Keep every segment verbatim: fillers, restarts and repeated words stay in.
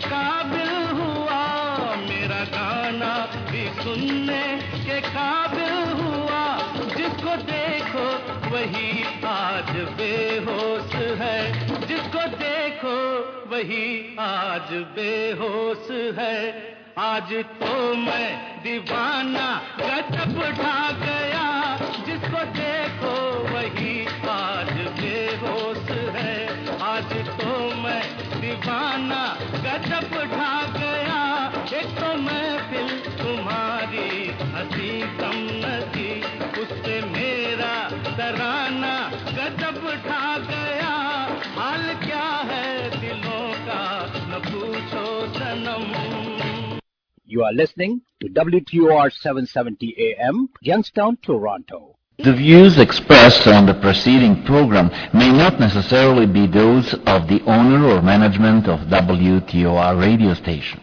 قابل ہوا, میرا گانا بھی سننے کے قابل ہوا. جس کو دیکھو وہی آج بے ہوش ہے, جس کو دیکھو وہی آج بے ہوش ہے. آج تو میں دیوانہ گجب ڈھا گیا, جس کو دیکھو وہی آج بے ہوش ہے. آج تو میں دیوانہ گجب ڈھا گیا, ایک تو محفل تمہاری ہنسی کم نسی, اس سے میرا ترانہ گجب ڈھا گیا. حال کیا ہے دلوں کا نہ پوچھو صنم. You are listening to W T O R seven seventy A M, Youngstown, Toronto. The views expressed on the preceding program may not necessarily be those of the owner or management of W T O R radio station.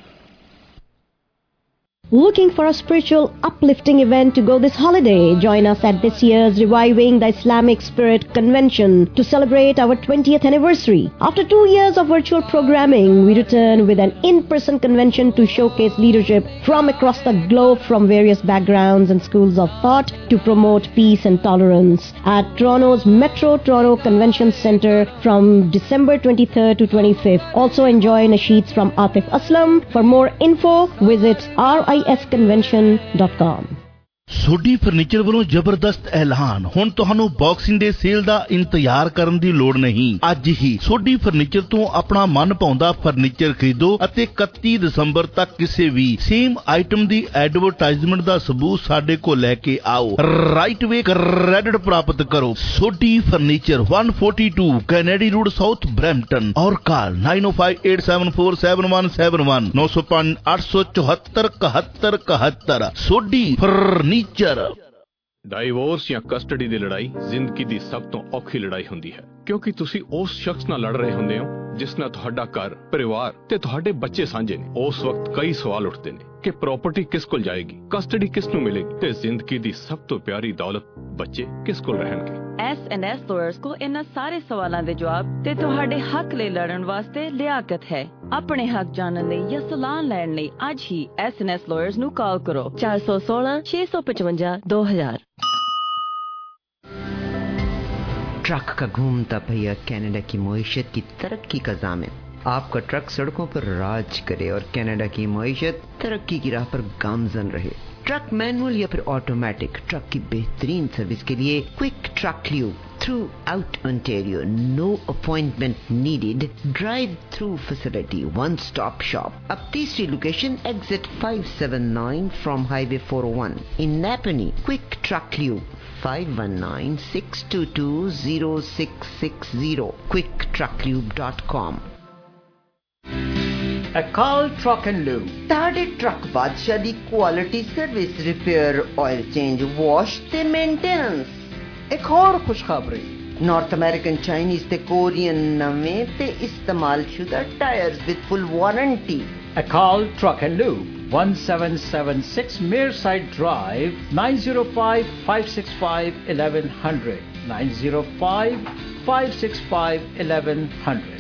Looking for a spiritual uplifting event to go this holiday? Join us at this year's Reviving the Islamic Spirit Convention to celebrate our twentieth anniversary. After two years of virtual programming, we return with an in-person convention to showcase leadership from across the globe from various backgrounds and schools of thought to promote peace and tolerance at Toronto's Metro Toronto Convention Centre from December twenty-third to twenty-fifth. Also enjoy nasheeds from Atif Aslam. For more info, visit R I S convention dot com. Sodhi furniture ਵੱਲੋਂ ਜ਼ਬਰਦਸਤ ਐਲਾਨ, ਹੁਣ ਤੁਹਾਨੂੰ boxing ਡੇ sale ਦਾ ਇੰਤਜ਼ਾਰ ਕਰਨ ਦੀ ਲੋੜ ਨਹੀਂ. ਅੱਜ ਹੀ ਸੋਢੀ ਫਰਨੀਚਰ ਤੋਂ ਆਪਣਾ ਮਨ ਭਾਉਂਦਾ ਫਰਨੀਚਰ ਖਰੀਦੋ ਅਤੇ ਇਕੱਤੀ ਦਸੰਬਰ ਤੱਕ ਕਿਸੇ ਵੀ ਸੇਮ ਆਈਟਮ ਦੀ ਐਡਵਰਟਾਈਜ਼ਮੈਂਟ ਦਾ ਸਬੂਤ ਸਾਡੇ ਕੋਲ ਲੈ ਕੇ ਆਓ. ਰਾਈਟ ਵੇ ਕ੍ਰੈਡਿਟ ਪ੍ਰਾਪਤ ਕਰੋ. Sodhi furniture one forty-two Kennedy road south Brampton ਔਰ call nine oh five eight seven four seven one seven one nine oh five eight four four seven one seven seven seven. Sodhi furniture. Divorce ਜਾਂ custody ਦੀ ਲੜਾਈ ਜ਼ਿੰਦਗੀ ਦੀ ਸਭ ਤੋਂ ਔਖੀ ਲੜਾਈ ਹੁੰਦੀ ਹੈ, ਕਿਉਂਕਿ ਤੁਸੀਂ ਉਸ ਸ਼ਖਸ ਨਾਲ ਲੜ ਰਹੇ ਹੁੰਦੇ ਹੋ ਜਿਸ ਨਾਲ ਤੁਹਾਡਾ ਘਰ, ਪਰਿਵਾਰ ਤੇ ਤੁਹਾਡੇ ਬੱਚੇ ਸਾਂਝੇ ਨੇ. ਉਸ ਵਕਤ ਕਈ ਸਵਾਲ ਉੱਠਦੇ ਨੇ ਕਿ ਪ੍ਰਾਪਰਟੀ ਕਿਸ ਕੋਲ ਜਾਏਗੀ, ਕਸਟਡੀ ਕਿਸ ਨੂੰ ਮਿਲੇਗੀ ਤੇ ਜ਼ਿੰਦਗੀ ਦੀ ਸਭ ਤੋਂ ਪਿਆਰੀ ਦੌਲਤ ਬੱਚੇ ਕਿਸ ਕੋਲ ਰਹਿਣਗੇ. ਐਸ ਐਂਡ ਐਸ ਲਾਇਰਸ ਕੋ ਇਹਨਾਂ ਸਾਰੇ ਸਵਾਲਾਂ ਦੇ ਜਵਾਬ ਤੇ ਤੁਹਾਡੇ ਹੱਕ ਲਈ ਲੜਨ ਵਾਸਤੇ ਲਿਆਕਤ ਹੈ. ਆਪਣੇ ਹੱਕ ਜਾਣਨ ਲਈ ਜਾਂ ਸਲਾਹ ਲੈਣ ਲਈ ਅੱਜ ਹੀ ਐਸ ਐਂਡ ਐਸ ਲਾਇਰਸ ਨੂੰ ਕਾਲ ਕਰੋ ਚਾਰ ਸੌ ਸੋਲਾਂ ਛੇ ਸੌ ਪਚਵੰਜਾ ਦੋ ਹਜ਼ਾਰ. ٹرک کا گھومتا پہیا کینیڈا کی معیشت کی ترقی کا ضامن. آپ کا ٹرک سڑکوں پر راج کرے اور کینیڈا کی معیشت ترقی کی راہ پر گامزن رہے. ٹرک مینول یا پھر آٹومیٹک ٹرک کی بہترین سروس کے لیے quick truck lube throughout Ontario. No appointment needed. Drive through facility. One stop shop. اب تیسری location exit five seven nine from highway four oh one in Napanee. Quick truck lube five one nine six two two zero six six zero quick truck lube dot com. Akal Truck and Lube. تہاڈے truck بادشاہ دی quality service, repair, oil change, wash تے maintenance. ایک اور خوشخبری, North American, Chinese تے Korean نویں تے استعمال شدہ tyres with full warranty. Akal Truck and Lube, one seven seven six Mearside Drive, nine oh five five six five eleven hundred, nine oh five five six five eleven hundred.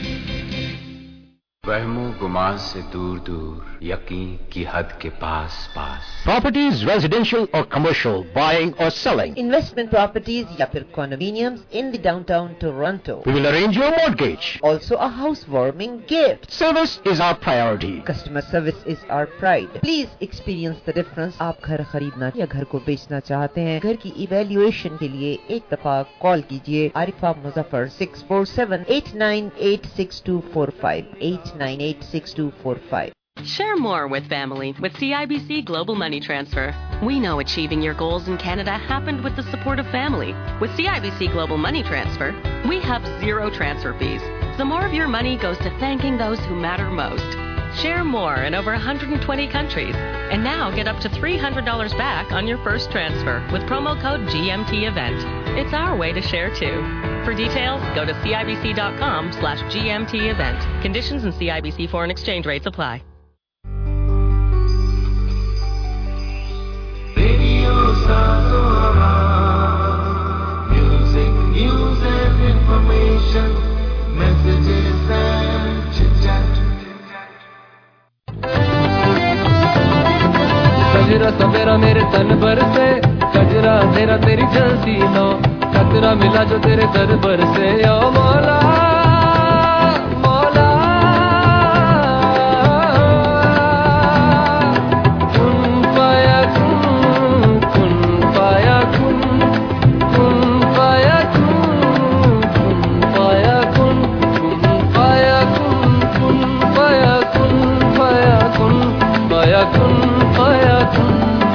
وہم و گمان سے دور دور, یقین کی حد کے پاس پاس. Properties, residential or commercial, buying or selling. Investment properties یا پھر condominiums in the downtown Toronto. We will arrange your mortgage. Also a housewarming gift. Service is our priority. Customer service is our pride. Please experience the difference. آپ گھر خریدنا یا گھر کو بیچنا چاہتے ہیں, گھر کی ایویلیویشن کے لیے ایک دفعہ کال کیجیے. Arifa Muzaffar six four seven eight nine eight six two four five eight nine eight six two four five. Share more with family with C I B C Global Money Transfer. We know achieving your goals in Canada happened with the support of family. With C I B C Global Money Transfer, we have zero transfer fees, so more of your money goes to thanking those who matter most. Share more in over one hundred twenty countries, and now get up to three hundred dollars back on your first transfer with promo code G M T event. It's our way to share too. For details, go to cibc.com slash GMT event. Conditions and C I B C foreign exchange rates apply. Radio Sahara, music, news and information, messages and chit-chat. सजरा सवेरा मेरे तन पर से कजरा तेरा तेरी जलती no खतरा मिला जो तेरे दर पर से ओ मौला मौला कुन पाया कुन कुन पाया कुन कुन पाया कुन कुन पाया कुन कुन पाया कुन कुन पाया कुन पाया कुन पाया कुन पाया कुन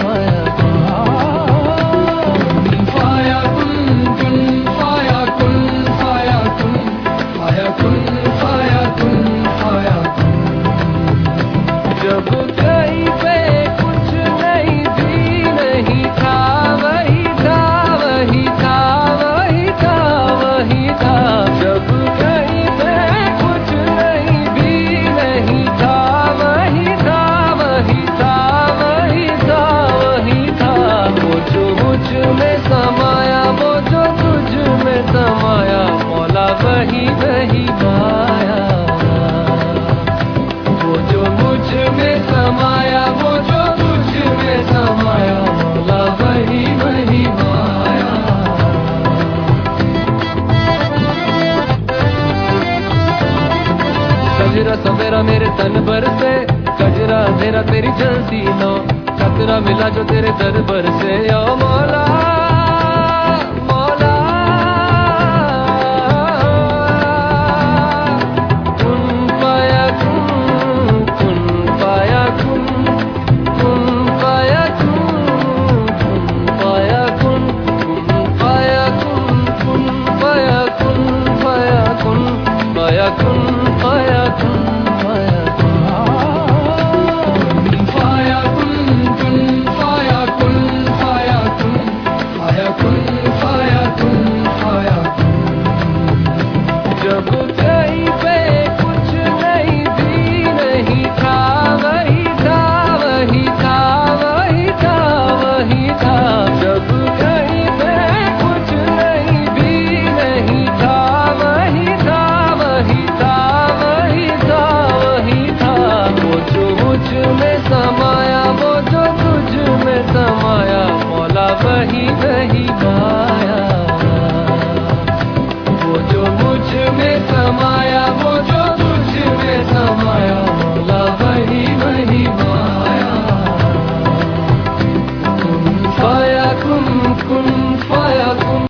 वही वही पाया वो जो मुझ में समाया वो जो तुझ में समाया मौला वही वही पाया कजरा सवेरा मेरे तन पर से कजरा तेरा तेरी जलती नो खतरा मिला जो तेरे दर पर से ओ मौला वही वही पाया वो जो मुझ में समाया वो जो तुझ में समाया मौला वही वही पाया कुन पाया कुन कुन पाया कुन।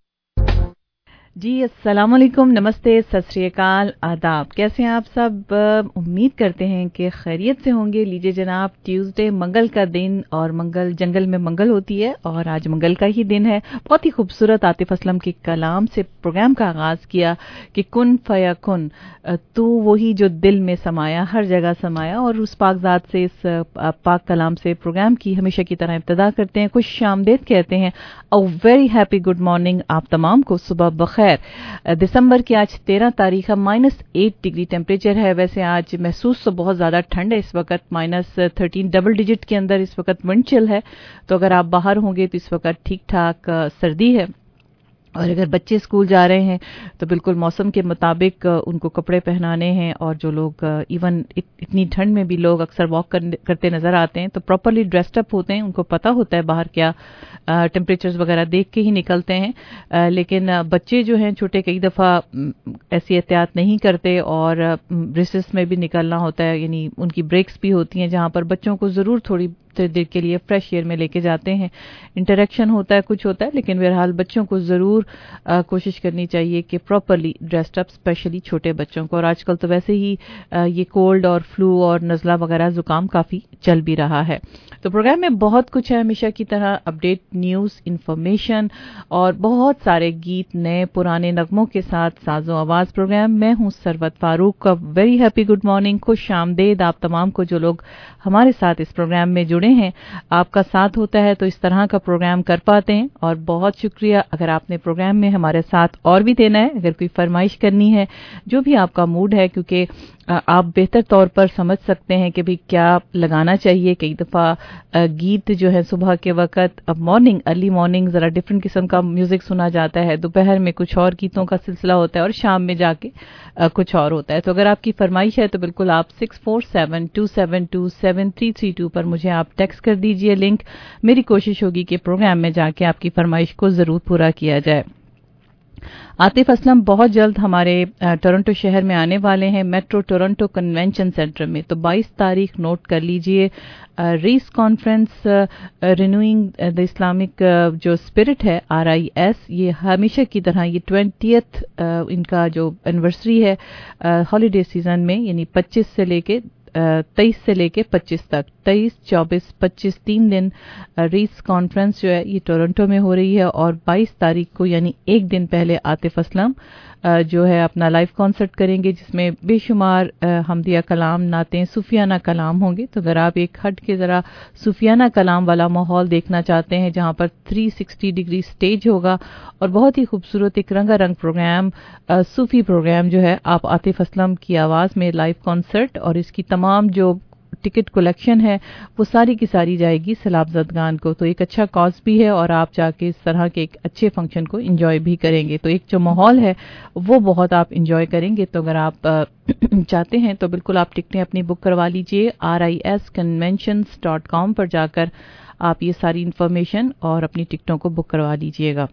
जी अस्सलाम वालेकुम, नमस्ते, सत श्री अकाल, आदाब। कैसे हैं आप सब? उम्मीद करते हैं कि खैरियत से होंगे। लीजिए जनाब, ट्यूसडे मंगल का दिन और मंगल जंगल में मंगल होती है और आज मंगल का ही दिन है। बहुत ही खूबसूरत आतिफ असलम के कलाम से प्रोग्राम का आगाज किया कि कुन फया कुन, तू वही जो दिल में समाया, हर जगह समाया। और उस पाकजात से, इस पाक कलाम से प्रोग्राम की हमेशा की तरह इब्तिदा करते हैं, खुश शामदीद कहते हैं। A very happy good morning आप तमाम को, सुबह बखैर। दिसंबर की आज तेरह तारीख है, माइनस एट डिग्री टेम्परेचर है। वैसे आज महसूस तो बहुत ज़्यादा ठंड है इस वक्त, माइनस थर्टीन डबल डिजिट के अंदर इस वक्त विंड चिल है। तो अगर आप बाहर होंगे तो इस वक्त ठीक ठाक सर्दी है। और अगर बच्चे स्कूल जा रहे हैं तो बिल्कुल मौसम के मुताबिक उनको कपड़े पहनाने हैं। और जो लोग इवन इत, इतनी ठंड में भी लोग अक्सर वॉक कर, करते नजर आते हैं तो प्रॉपरली ड्रेस्ड अप होते हैं, उनको पता होता है बाहर क्या टेम्परेचर्स वगैरह देख के ही निकलते हैं। आ, लेकिन बच्चे जो हैं छोटे कई दफ़ा ऐसी एहतियात नहीं करते और रिसेस में भी निकलना होता है, यानी उनकी ब्रेक्स भी होती हैं जहां पर बच्चों को ज़रूर थोड़ी देर के लिए फ्रेश एयर में लेके जाते हैं, इंटरेक्शन होता है, कुछ होता है। लेकिन बहरहाल बच्चों को ज़रूर कोशिश करनी चाहिए कि प्रॉपरली ड्रेस्ड अप, स्पेशली छोटे बच्चों को। और आजकल तो वैसे ही आ, ये कोल्ड और फ्लू और नज़ला वगैरह ज़ुकाम काफ़ी चल भी रहा है। तो प्रोग्राम में बहुत कुछ है हमेशा की तरह, अपडेट, न्यूज़, इन्फॉर्मेशन और बहुत सारे गीत, नए पुराने नगमों के साथ साजो आवाज़ प्रोग्राम। मैं हूँ सरवत फारूक का वेरी हैप्पी गुड मॉर्निंग, खुश आमदेद आप तमाम को जो लोग हमारे साथ इस प्रोग्राम में जुड़े हैं। आपका साथ होता है तो इस तरह का प्रोग्राम कर पाते हैं और बहुत शुक्रिया। अगर आपने प्रोग्राम में हमारे साथ और भी देना है, अगर कोई फरमाइश करनी है, जो भी आपका मूड है, क्योंकि आप बेहतर तौर पर समझ सकते हैं कि भाई क्या लगाना चाहिए। कई दफ़ा गीत जो है सुबह के वक्त, अब मॉर्निंग अर्ली मॉर्निंग ज़रा डिफरेंट किस्म का म्यूज़िक सुना जाता है, दोपहर में कुछ और गीतों का सिलसिला होता है और शाम में जाके कुछ और होता है। तो अगर आपकी फरमाइश है तो बिल्कुल आप six four seven two seven two seven three three two पर मुझे आप टेक्स्ट कर दीजिए लिंक। मेरी कोशिश होगी कि प्रोग्राम में जाके आपकी फरमाइश को ज़रूर पूरा किया जाए। आतिफ असलम बहुत जल्द हमारे टोरंटो शहर में आने वाले हैं, मेट्रो टोरंटो कन्वेंशन सेंटर में। तो बाईस तारीख नोट कर लीजिए। RIS conference renewing the Islamic जो स्पिरिट है, आर आई एस, ये हमेशा की तरह ये ट्वेंटियथ इनका जो एनिवर्सरी है हॉलीडे सीजन में, यानी पच्चीस से लेके तेईस से लेके पच्चीस तक, तेईस चौबीस पच्चीस तीन दिन रीस कॉन्फ्रेंस जो है ये टोरंटो में हो रही है। और बाईस तारीख को यानी एक दिन पहले आतिफ असलम जो है अपना लाइव कॉन्सर्ट करेंगे, जिसमें बेशुमार हमदिया कलाम, नातें, सूफियाना कलाम होंगे। तो अगर आप एक हट के ज़रा सूफियाना कलाम वाला माहौल देखना चाहते हैं जहां पर तीन सौ साठ डिग्री स्टेज होगा और बहुत ही खूबसूरत एक रंगारंग प्रोग्राम, सूफी प्रोग्राम जो है, आप आतिफ असलम की आवाज़ में लाइव कॉन्सर्ट और इसकी तमाम जो टिकट कलेक्शन है वो सारी की सारी जाएगी सैलाब ज़दगान को। तो एक अच्छा कॉज भी है और आप जाके इस तरह के एक अच्छे फंक्शन को एंजॉय भी करेंगे। तो एक जो माहौल है वो बहुत आप एंजॉय करेंगे। तो अगर आप चाहते हैं तो बिल्कुल आप टिकटें अपनी बुक करवा लीजिए। R I S conventions dot com पर जाकर आप ये सारी इन्फॉर्मेशन और अपनी टिकटों को बुक करवा लीजिएगा।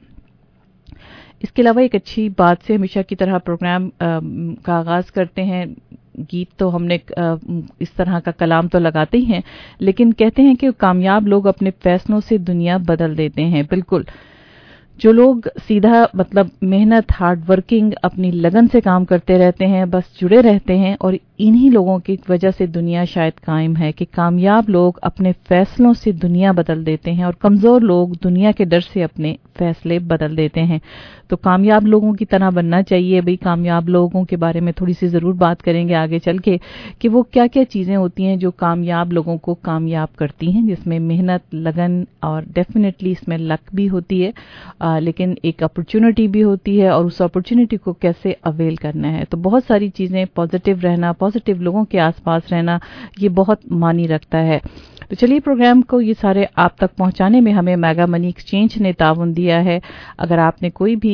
इसके अलावा एक अच्छी बात से हमेशा की तरह प्रोग्राम का आगाज़ करते हैं। गीत तो हमने इस तरह का कलाम तो लगाते ही हैं, लेकिन कहते हैं कि कामयाब लोग अपने फैसलों से दुनिया बदल देते हैं। बिल्कुल, जो लोग सीधा मतलब मेहनत, हार्ड वर्किंग, अपनी लगन से काम करते रहते हैं, बस जुड़े रहते हैं, और इन्हीं लोगों की वजह से दुनिया शायद कायम है कि कामयाब लोग अपने फैसलों से दुनिया बदल देते हैं और कमज़ोर लोग दुनिया के डर से अपने फैसले बदल देते हैं। तो कामयाब लोगों की तरह बनना चाहिए। भाई, कामयाब लोगों के बारे में थोड़ी सी ज़रूर बात करेंगे आगे चल के कि वो क्या क्या चीज़ें होती हैं जो कामयाब लोगों को कामयाब करती हैं, जिसमें मेहनत, लगन और डेफिनेटली इसमें लक भी होती है, आ, लेकिन एक अपॉर्चुनिटी भी होती है और उस अपॉर्चुनिटी को कैसे अवेल करना है। तो बहुत सारी चीज़ें, पॉजिटिव रहना, पॉजिटिव लोगों के आसपास रहना, ये बहुत मानी रखता है। तो चलिए, प्रोग्राम को ये सारे आप तक पहुंचाने में हमें मेगा मनी एक्सचेंज ने ताउन दिया है। अगर आपने कोई भी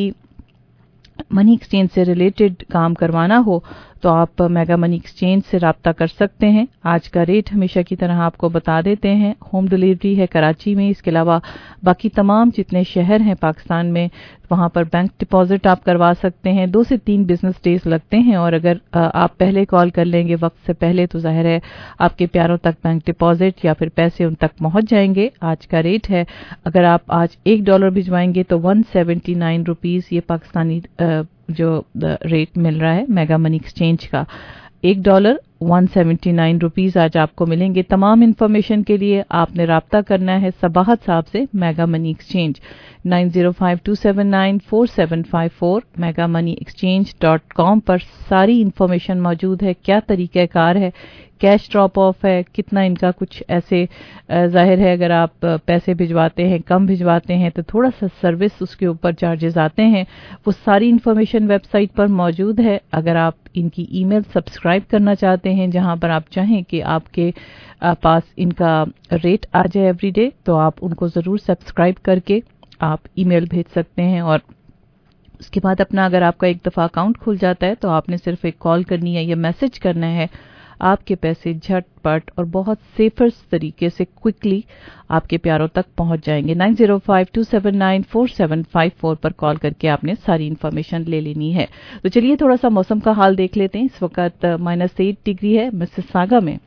मनी एक्सचेंज से रिलेटेड काम करवाना हो तो आप मेगा मनी एक्सचेंज से राब्ता कर सकते हैं। आज का रेट हमेशा की तरह आपको बता देते हैं। होम डिलीवरी है कराची में, इसके अलावा बाकी तमाम जितने शहर हैं पाकिस्तान में वहाँ पर बैंक डिपॉजिट आप करवा सकते हैं। दो से तीन बिजनेस डेज लगते हैं और अगर आप पहले कॉल कर लेंगे वक्त से पहले तो जाहिर है आपके प्यारों तक बैंक डिपॉजिट या फिर पैसे उन तक पहुँच जाएंगे। आज का रेट है, अगर आप आज एक डॉलर भिजवाएंगे तो वन सेवेंटी नाइन रुपीज़ ये पाकिस्तानी जो रेट मिल रहा है मेगा मनी एक्सचेंज का। एक dollar one seventy nine rupees आज आपको मिलेंगे। तमाम इन्फॉर्मेशन के लिए आपने राब्ता करना है सबाहत साहब से, mega money exchange nine zero five two seven nine four seven five four, mega money exchange dot com पर सारी इन्फॉर्मेशन मौजूद है। क्या तरीक़ाकार है, कैश ड्रॉप ऑफ है, कितना इनका कुछ ऐसे जाहिर है अगर आप पैसे भिजवाते हैं, कम भिजवाते हैं तो थोड़ा सा सर्विस उसके ऊपर चार्जेस आते हैं। वो सारी इन्फॉर्मेशन वेबसाइट पर मौजूद है। अगर आप इनकी ईमेल सब्सक्राइब करना चाहते हैं जहां पर आप चाहें कि आपके पास इनका रेट आ जाए एवरीडे, तो आप उनको ज़रूर सब्सक्राइब करके आप ईमेल भेज सकते हैं। और उसके बाद अपना अगर आपका एक दफ़ा अकाउंट खुल जाता है तो आपने सिर्फ एक कॉल करनी है या मैसेज करना है, आपके पैसे झटपट और बहुत सेफर तरीके से क्विकली आपके प्यारों तक पहुंच जाएंगे। Nine zero five two seven nine four seven five four पर कॉल करके आपने सारी इन्फॉर्मेशन ले लेनी है। तो चलिए थोड़ा सा मौसम का हाल देख लेते हैं। इस वक्त माइनस एट डिग्री है मिसिसागा में,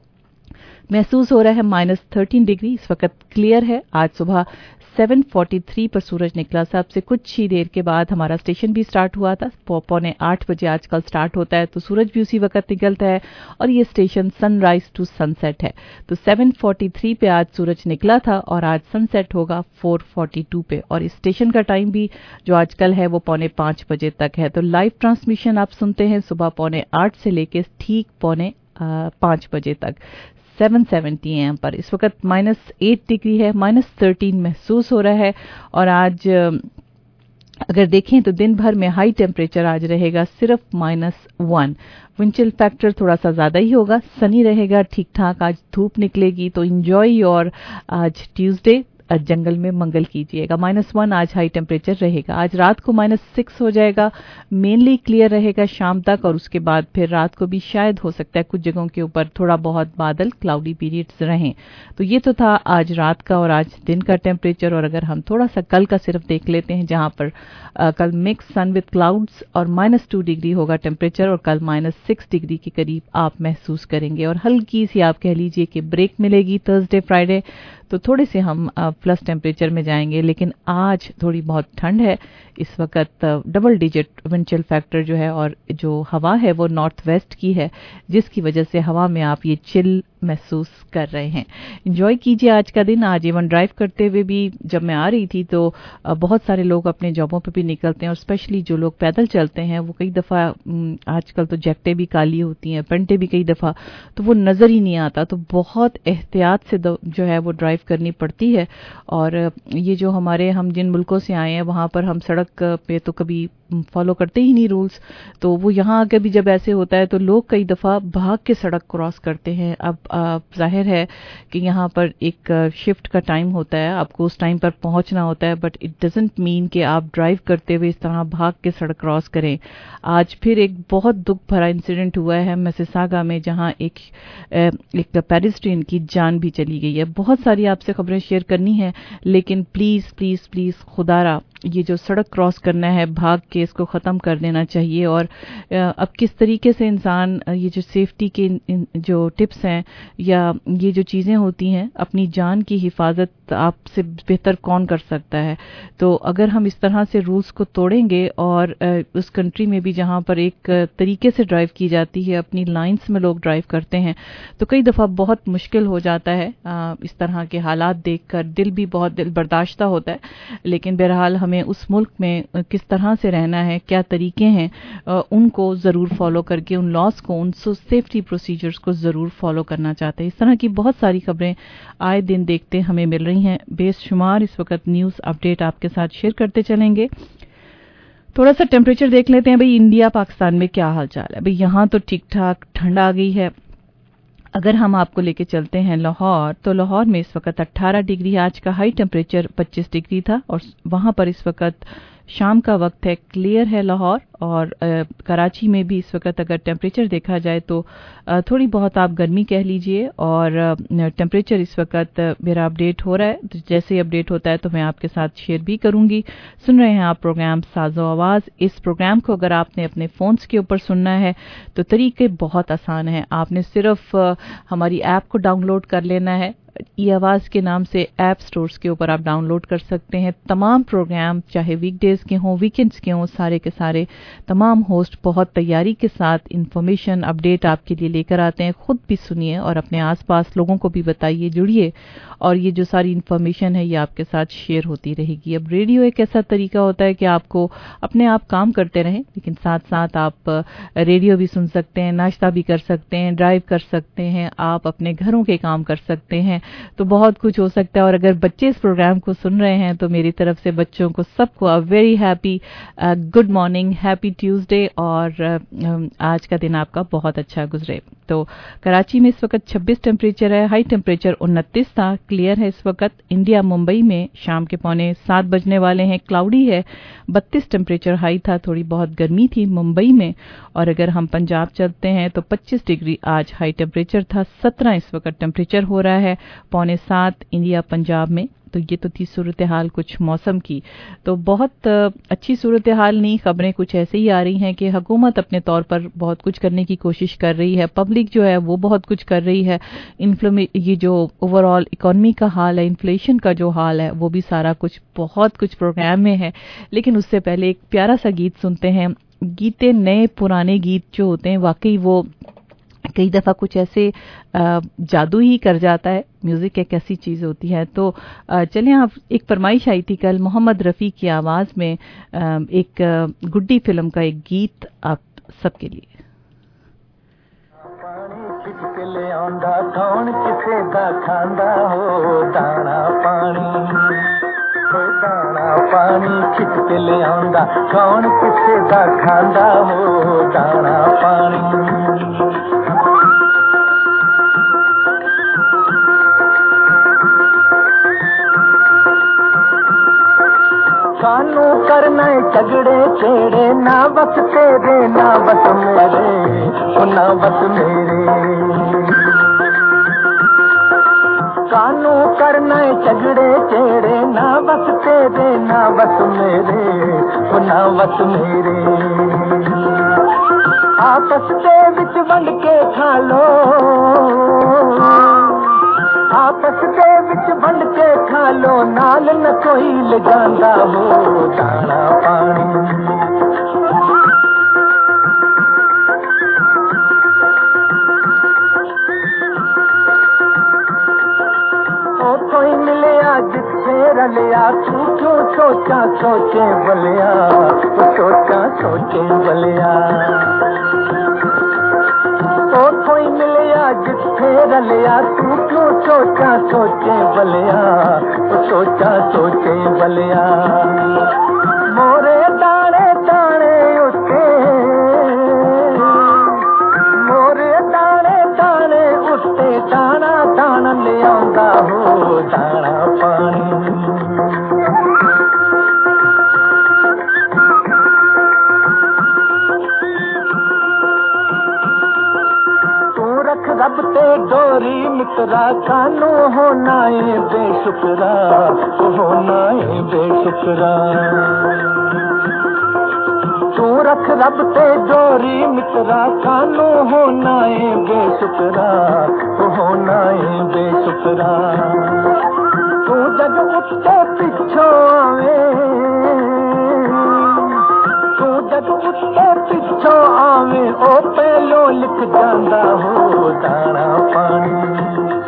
महसूस हो रहा है माइनस थर्टीन डिग्री। इस वक्त क्लियर है। आज सुबह सेवन फोर्टी थ्री पर सूरज निकला। साहब से कुछ ही देर के बाद हमारा स्टेशन भी स्टार्ट हुआ था। पौने आठ बजे आजकल स्टार्ट होता है तो सूरज भी उसी वक्त निकलता है और ये स्टेशन सनराइज टू सनसेट है। तो सेवन फोर्टी थ्री पे आज सूरज निकला था और आज सनसेट होगा फोर फोर्टी टू पे, और इस स्टेशन का टाइम भी जो आजकल है वो पौने पाँच बजे तक है। तो लाइव ट्रांसमिशन आप सुनते हैं सुबह पौने आठ से लेके ठीक पौने पाँच बजे तक सेवन सेवेंटी एम पर। इस वक्त माइनस एट डिग्री है, माइनस थर्टीन महसूस हो रहा है। और आज अगर देखें तो दिन भर में हाई टेम्परेचर आज रहेगा सिर्फ minus one. Wind chill factor थोड़ा सा ज़्यादा ही होगा, सनी रहेगा, ठीक ठाक आज धूप निकलेगी। तो इंजॉय योर आज ट्यूसडे जंगल में मंगल कीजिएगा। माइनस वन आज हाई टेम्परेचर रहेगा। आज रात को माइनस सिक्स हो जाएगा, मेनली क्लियर रहेगा शाम तक, और उसके बाद फिर रात को भी शायद हो सकता है कुछ जगहों के ऊपर थोड़ा बहुत बादल, क्लाउडी पीरियड्स रहें। तो ये तो था आज रात का और आज दिन का टेम्परेचर। और अगर हम थोड़ा सा कल का सिर्फ देख लेते हैं, जहां पर आ, कल मिक्स सन विद क्लाउड्स और माइनस टू डिग्री होगा टेम्परेचर, और कल माइनस सिक्स डिग्री के करीब आप महसूस करेंगे। और हल्की सी आप कह लीजिए कि ब्रेक मिलेगी थर्सडे फ्राइडे, तो थोड़े से हम प्लस टेम्परेचर में जाएंगे। लेकिन आज थोड़ी बहुत ठंड है इस वक्त, double digit wind chill factor जो है, और जो हवा है वो नॉर्थ वेस्ट की है, जिसकी वजह से हवा में आप ये चिल महसूस कर रहे हैं। एंजॉय कीजिए आज का दिन। आज इवन ड्राइव करते हुए भी जब मैं आ रही थी तो बहुत सारे लोग अपने जॉबों पे भी निकलते हैं, और स्पेशली जो लोग पैदल चलते हैं वो कई दफ़ा, आजकल तो जैकेटें भी काली होती हैं, पेंटें भी कई दफ़ा, तो वो नज़र ही नहीं आता। तो बहुत एहतियात से जो है वो ड्राइव करनी पड़ती है। और ये जो हमारे, हम जिन मुल्कों से आए हैं वहाँ पर हम सड़क पे तो कभी फॉलो करते ही नहीं रूल्स, तो वो यहाँ आके भी जब ऐसे होता है तो लोग कई दफ़ा भाग के सड़क क्रॉस करते हैं। अब जाहिर है कि यहाँ पर एक शिफ्ट का टाइम होता है, आपको उस टाइम पर पहुँचना होता है, बट इट डजंट मीन कि आप ड्राइव करते हुए इस तरह भाग के सड़क क्रॉस करें। आज फिर एक बहुत दुख भरा इंसिडेंट हुआ है मिसिसागा में, जहाँ एक एक पेडेस्ट्रियन की जान भी चली गई है। बहुत सारी आपसे खबरें शेयर करनी है, लेकिन प्लीज़ प्लीज़ प्लीज़ खुदारा ये जो सड़क क्रॉस करना है भाग के, इसको ख़त्म कर देना चाहिए। और अब किस तरीके से इंसान ये जो सेफ्टी के जो टिप्स हैं या ये जो चीज़ें होती हैं, अपनी जान की हिफाजत आपसे बेहतर कौन कर सकता है। तो अगर हम इस तरह से रूल्स को तोड़ेंगे, और उस कंट्री में भी जहाँ पर एक तरीके से ड्राइव की जाती है, अपनी लाइन्स में लोग ड्राइव करते हैं, तो कई दफ़ा बहुत मुश्किल हो जाता है। इस तरह के हालात देखकर दिल भी बहुत दिल बर्दाश्ता होता है। लेकिन बहरहाल हमें उस मुल्क में किस तरह से रहना है, क्या तरीके हैं, उनको ज़रूर फॉलो करके, उन लॉस को, उन सेफ्टी प्रोसीजर्स को ज़रूर फॉलो करना चाहते हैं। इस तरह की बहुत सारी खबरें आए दिन देखते हमें मिल रही हैं, बेशुमार। इस वक्त न्यूज़ अपडेट आपके साथ शेयर करते चलेंगे। थोड़ा सा टेम्परेचर देख लेते हैं भाई, इंडिया पाकिस्तान में क्या हाल चाल है। भाई यहाँ तो ठीक ठाक ठंड आ गई है। अगर हम आपको लेके चलते हैं लाहौर, तो लाहौर में इस वक्त अट्ठारह डिग्री, आज का हाई टेम्परेचर पच्चीस डिग्री था, और वहां पर इस वक्त शाम का वक्त है, क्लियर है लाहौर। और आ, कराची में भी इस वक्त अगर टेम्परेचर देखा जाए तो आ, थोड़ी बहुत आप गर्मी कह लीजिए। और टेम्परेचर इस वक्त मेरा अपडेट हो रहा है, तो जैसे ही अपडेट होता है तो मैं आपके साथ शेयर भी करूंगी। सुन रहे हैं आप प्रोग्राम साजो आवाज़। इस प्रोग्राम को अगर आपने अपने फ़ोन्स के ऊपर सुनना है तो तरीके बहुत आसान हैं। आपने सिर्फ आ, हमारी ऐप को डाउनलोड कर लेना है। ई आवाज़ के नाम से ऐप स्टोर्स के ऊपर आप डाउनलोड कर सकते हैं। तमाम प्रोग्राम चाहे वीकडेज के हों, वीकेंड्स के हों, सारे के सारे तमाम होस्ट बहुत तैयारी के साथ इंफॉर्मेशन अपडेट आपके लिए लेकर आते हैं। खुद भी सुनिए और अपने आसपास लोगों को भी बताइए, जुड़िए, और ये जो सारी इंफॉर्मेशन है ये आपके साथ शेयर होती रहेगी। अब रेडियो एक ऐसा तरीका होता है कि आपको अपने आप काम करते रहें, लेकिन साथ साथ आप रेडियो भी सुन सकते हैं, नाश्ता भी कर सकते हैं, ड्राइव कर सकते हैं, आप अपने घरों के काम कर सकते हैं, तो बहुत कुछ हो सकता है। और अगर बच्चे इस प्रोग्राम को सुन रहे हैं तो मेरी तरफ से बच्चों को सबको a very happy good morning, happy Tuesday, और uh, आज का दिन आपका बहुत अच्छा गुजरे। तो कराची में इस वक्त छब्बीस टेम्परेचर है, हाई टेम्परेचर उनतीस था, क्लियर है इस वक्त। इंडिया मुंबई में शाम के पौने सात बजने वाले हैं, क्लाउडी है, बत्तीस टेम्परेचर हाई था, थोड़ी बहुत गर्मी थी मुंबई में। और अगर हम पंजाब चलते हैं तो पच्चीस डिग्री आज हाई टेम्परेचर था, सत्रह इस वक्त टेम्परेचर हो रहा है, पौने सात इंडिया पंजाब में। तो ये तो थी सूरत हाल कुछ मौसम की। तो बहुत अच्छी सूरत हाल नहीं, खबरें कुछ ऐसे ही आ रही हैं कि हुकूमत अपने तौर पर बहुत कुछ करने की कोशिश कर रही है, पब्लिक जो है वो बहुत कुछ कर रही है। इन्फ्लेमे ये जो ओवरऑल इकॉनमी का हाल है, इन्फ्लेशन का जो हाल है, वो भी सारा कुछ बहुत कुछ प्रोग्राम में है। लेकिन उससे पहले एक प्यारा सा गीत सुनते हैं। गीते नए पुराने गीत जो होते हैं वाकई वो कई दफ़ा कुछ ऐसे जादू ही कर जाता है। म्यूज़िक एक ऐसी चीज़ होती है। तो चलें, आप एक फरमाइश आई थी कल मोहम्मद रफ़ी की आवाज़ में एक गुड्डी फिल्म का एक गीत आप सबके लिए। दाना पानी खिच के ले आंदा, कौन किसे दा खांदा हो दाना पानी। करने झगड़े छेड़े ना बस तेरे ना बस मेरे ओ ना बस मेरे कानू करने झगड़े छेड़े ना बस तेरे ना बस मेरे ओ ना बस मेरे आपस दे विच वंड के खा लो आपस दे विच वंड के खा लो नाल न कोई ले जांदा हो दाना पानी कोई मिलिया जिथे रलिया तू क्यों सोचा सोचे बलिया तू सोचा सोचे बलिया ओ कोई मिलिया जिथे रलिया तू क्यों सोचा सोचे बलिया तू सोचा सोचे बलिया मोरे दाने दाने उठे मोरे दाने दाने उठे दाना दाना ले आंदा हो दाना पानी तू रख रब ते डोरी मित्रा कानू होना है बेशुक्रा होना है बेशुक्रा तू रख रब ते डोरी मित्रा कानू होना है बेशुक्रा होना है बेशुक्रा तू जग उठते पिछो आवे तू जग उठते पिछो आवे ओ पहलो लिख जांदा हो दाना पानी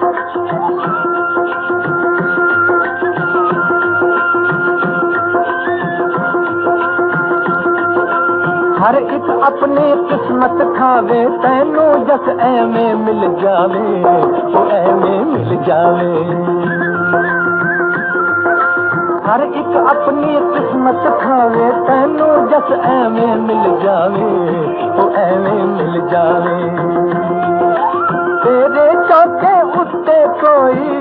हर एक अपनी किस्मत खावे तैनू जस ऐवें मिल जावे ओ ऐवें मिल जावे हर एक अपनी किस्मत खावे तैनू जस ऐवें मिल जावे ओ ऐवें मिल जावे तेरे चौके उत्ते कोई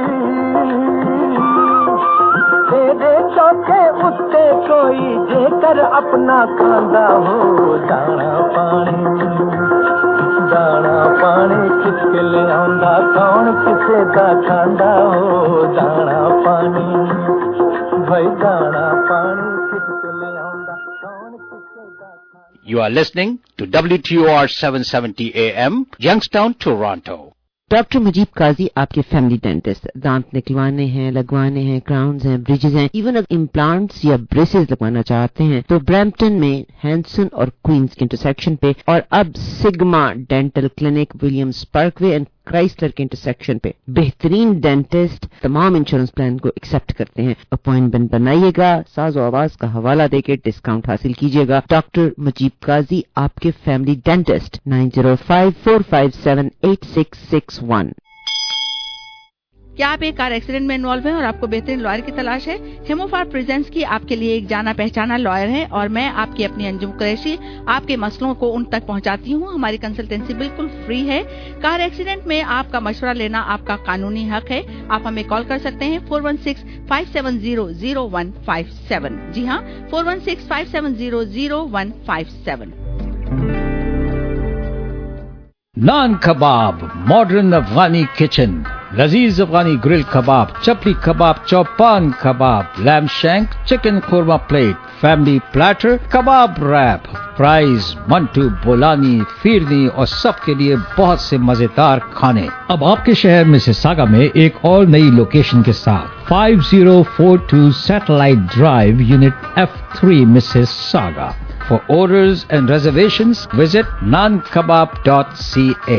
तेरे चौके उत्ते कोई जेकर अपना खांदा हो दाना पानी दाना पानी किसके ले आंदा कौन किसे दा खांदा हो दाना पानी भाई दाना पानी किसके ले आंदा कौन किसे दा खांदा You are listening to W T O R seven seventy A M, Youngstown, Toronto. Doctor Mujeeb Qazi आपके फैमिली डेंटिस्ट दांत निकलवाने हैं, लगवाने हैं, क्राउन्स हैं, ब्रिजेस हैं, इवन अगर इम्प्लांट्स या ब्रेसेस लगवाना चाहते हैं तो ब्रैम्पटन में हैंसन और क्वींस के इंटरसेक्शन पे और अब Sigma dental clinic Williams parkway and Chrysler के इंटरसेक्शन पे बेहतरीन डेंटिस्ट तमाम इंश्योरेंस प्लान को एक्सेप्ट करते हैं। अपॉइंटमेंट बनाइएगा, साज और आवाज का हवाला देके डिस्काउंट हासिल कीजिएगा। डॉक्टर मुजीब काजी आपके family dentist nine zero five four five seven eight six six one. क्या आप एक कार एक्सीडेंट में इन्वॉल्व हैं और आपको बेहतरीन लॉयर की तलाश है? हेमोफार प्रेजेंट्स की आपके लिए एक जाना पहचाना लॉयर है और मैं आपकी अपनी अंजुम कुरैशी आपके मसलों को उन तक पहुंचाती हूं। हमारी कंसल्टेंसी बिल्कुल फ्री है। कार एक्सीडेंट में आपका मशवरा लेना आपका कानूनी हक है। आप हमें कॉल कर सकते हैं four one six five seven zero zero one five seven. जी हाँ, four one six five seven zero zero one five seven. Naan kebab, modern Afghani kitchen, लजीज Afghani grill kebab, chapli kebab, chopan kebab, lamb shank, chicken korma plate, family platter, kebab wrap, fries, mantu, bolani, firni और सबके लिए बहुत से मजेदार खाने। अब आपके शहर मिसिसागा में एक और नई लोकेशन के साथ five zero four two satellite drive, unit F three, Mississauga. For orders and reservations, visit naan kebab dot c a.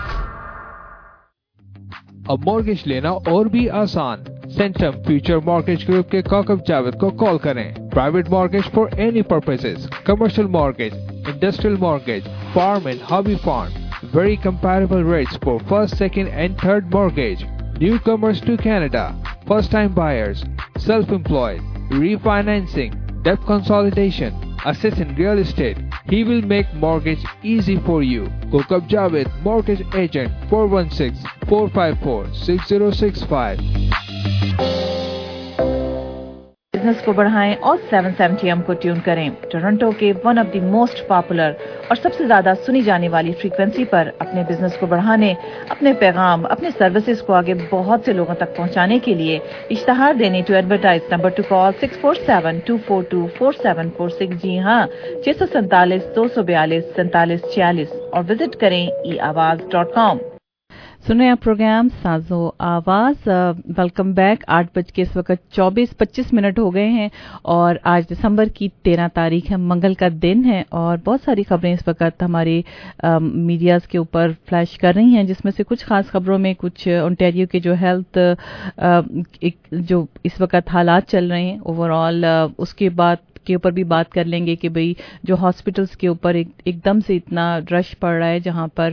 अब मॉर्गेज लेना और भी आसान। सेंटम फ्यूचर मॉर्गेज ग्रुप के काकब जावेद को कॉल करें। Private mortgage for any purposes, commercial mortgage, industrial mortgage, farm and hobby farm, very comparable rates for first, second and third mortgage. Newcomers to Canada, first time buyers, self-employed, refinancing, debt consolidation, assist in real estate. He will make mortgage easy for you. Hook up Javed, mortgage agent, four one six, four five four, six zero six five. Business को बढ़ाएं और seven seventy M को tune करें। Toronto के one of the most popular और सबसे ज्यादा सुनी जाने वाली फ्रीक्वेंसी पर अपने बिजनेस को बढ़ाने, अपने पैगाम, अपने सर्विसेज को आगे बहुत से लोगों तक पहुंचाने के लिए इश्तहार देने to advertise number to call six four seven two four two four seven four six. जी हाँ, छह सौ सैंतालीस दो सौ बयालीस सैंतालीस छियालीस और विजिट करें ई आवाज डॉट कॉम। सुन रहे हैं प्रोग्राम साजो आवाज। Welcome back. आठ बज के इस वक्त चौबीस पच्चीस मिनट हो गए हैं और आज दिसंबर की तेरह तारीख है, मंगल का दिन है और बहुत सारी खबरें इस वक्त हमारे मीडियाज के ऊपर फ्लैश कर रही हैं, जिसमें से कुछ खास खबरों में कुछ ओंटारियो के जो हेल्थ आ, एक, जो इस वक्त हालात चल रहे हैं ओवरऑल, उसके बाद के ऊपर भी बात कर लेंगे कि भाई जो हॉस्पिटल्स के ऊपर एक एकदम से इतना रश पड़ रहा है, जहां पर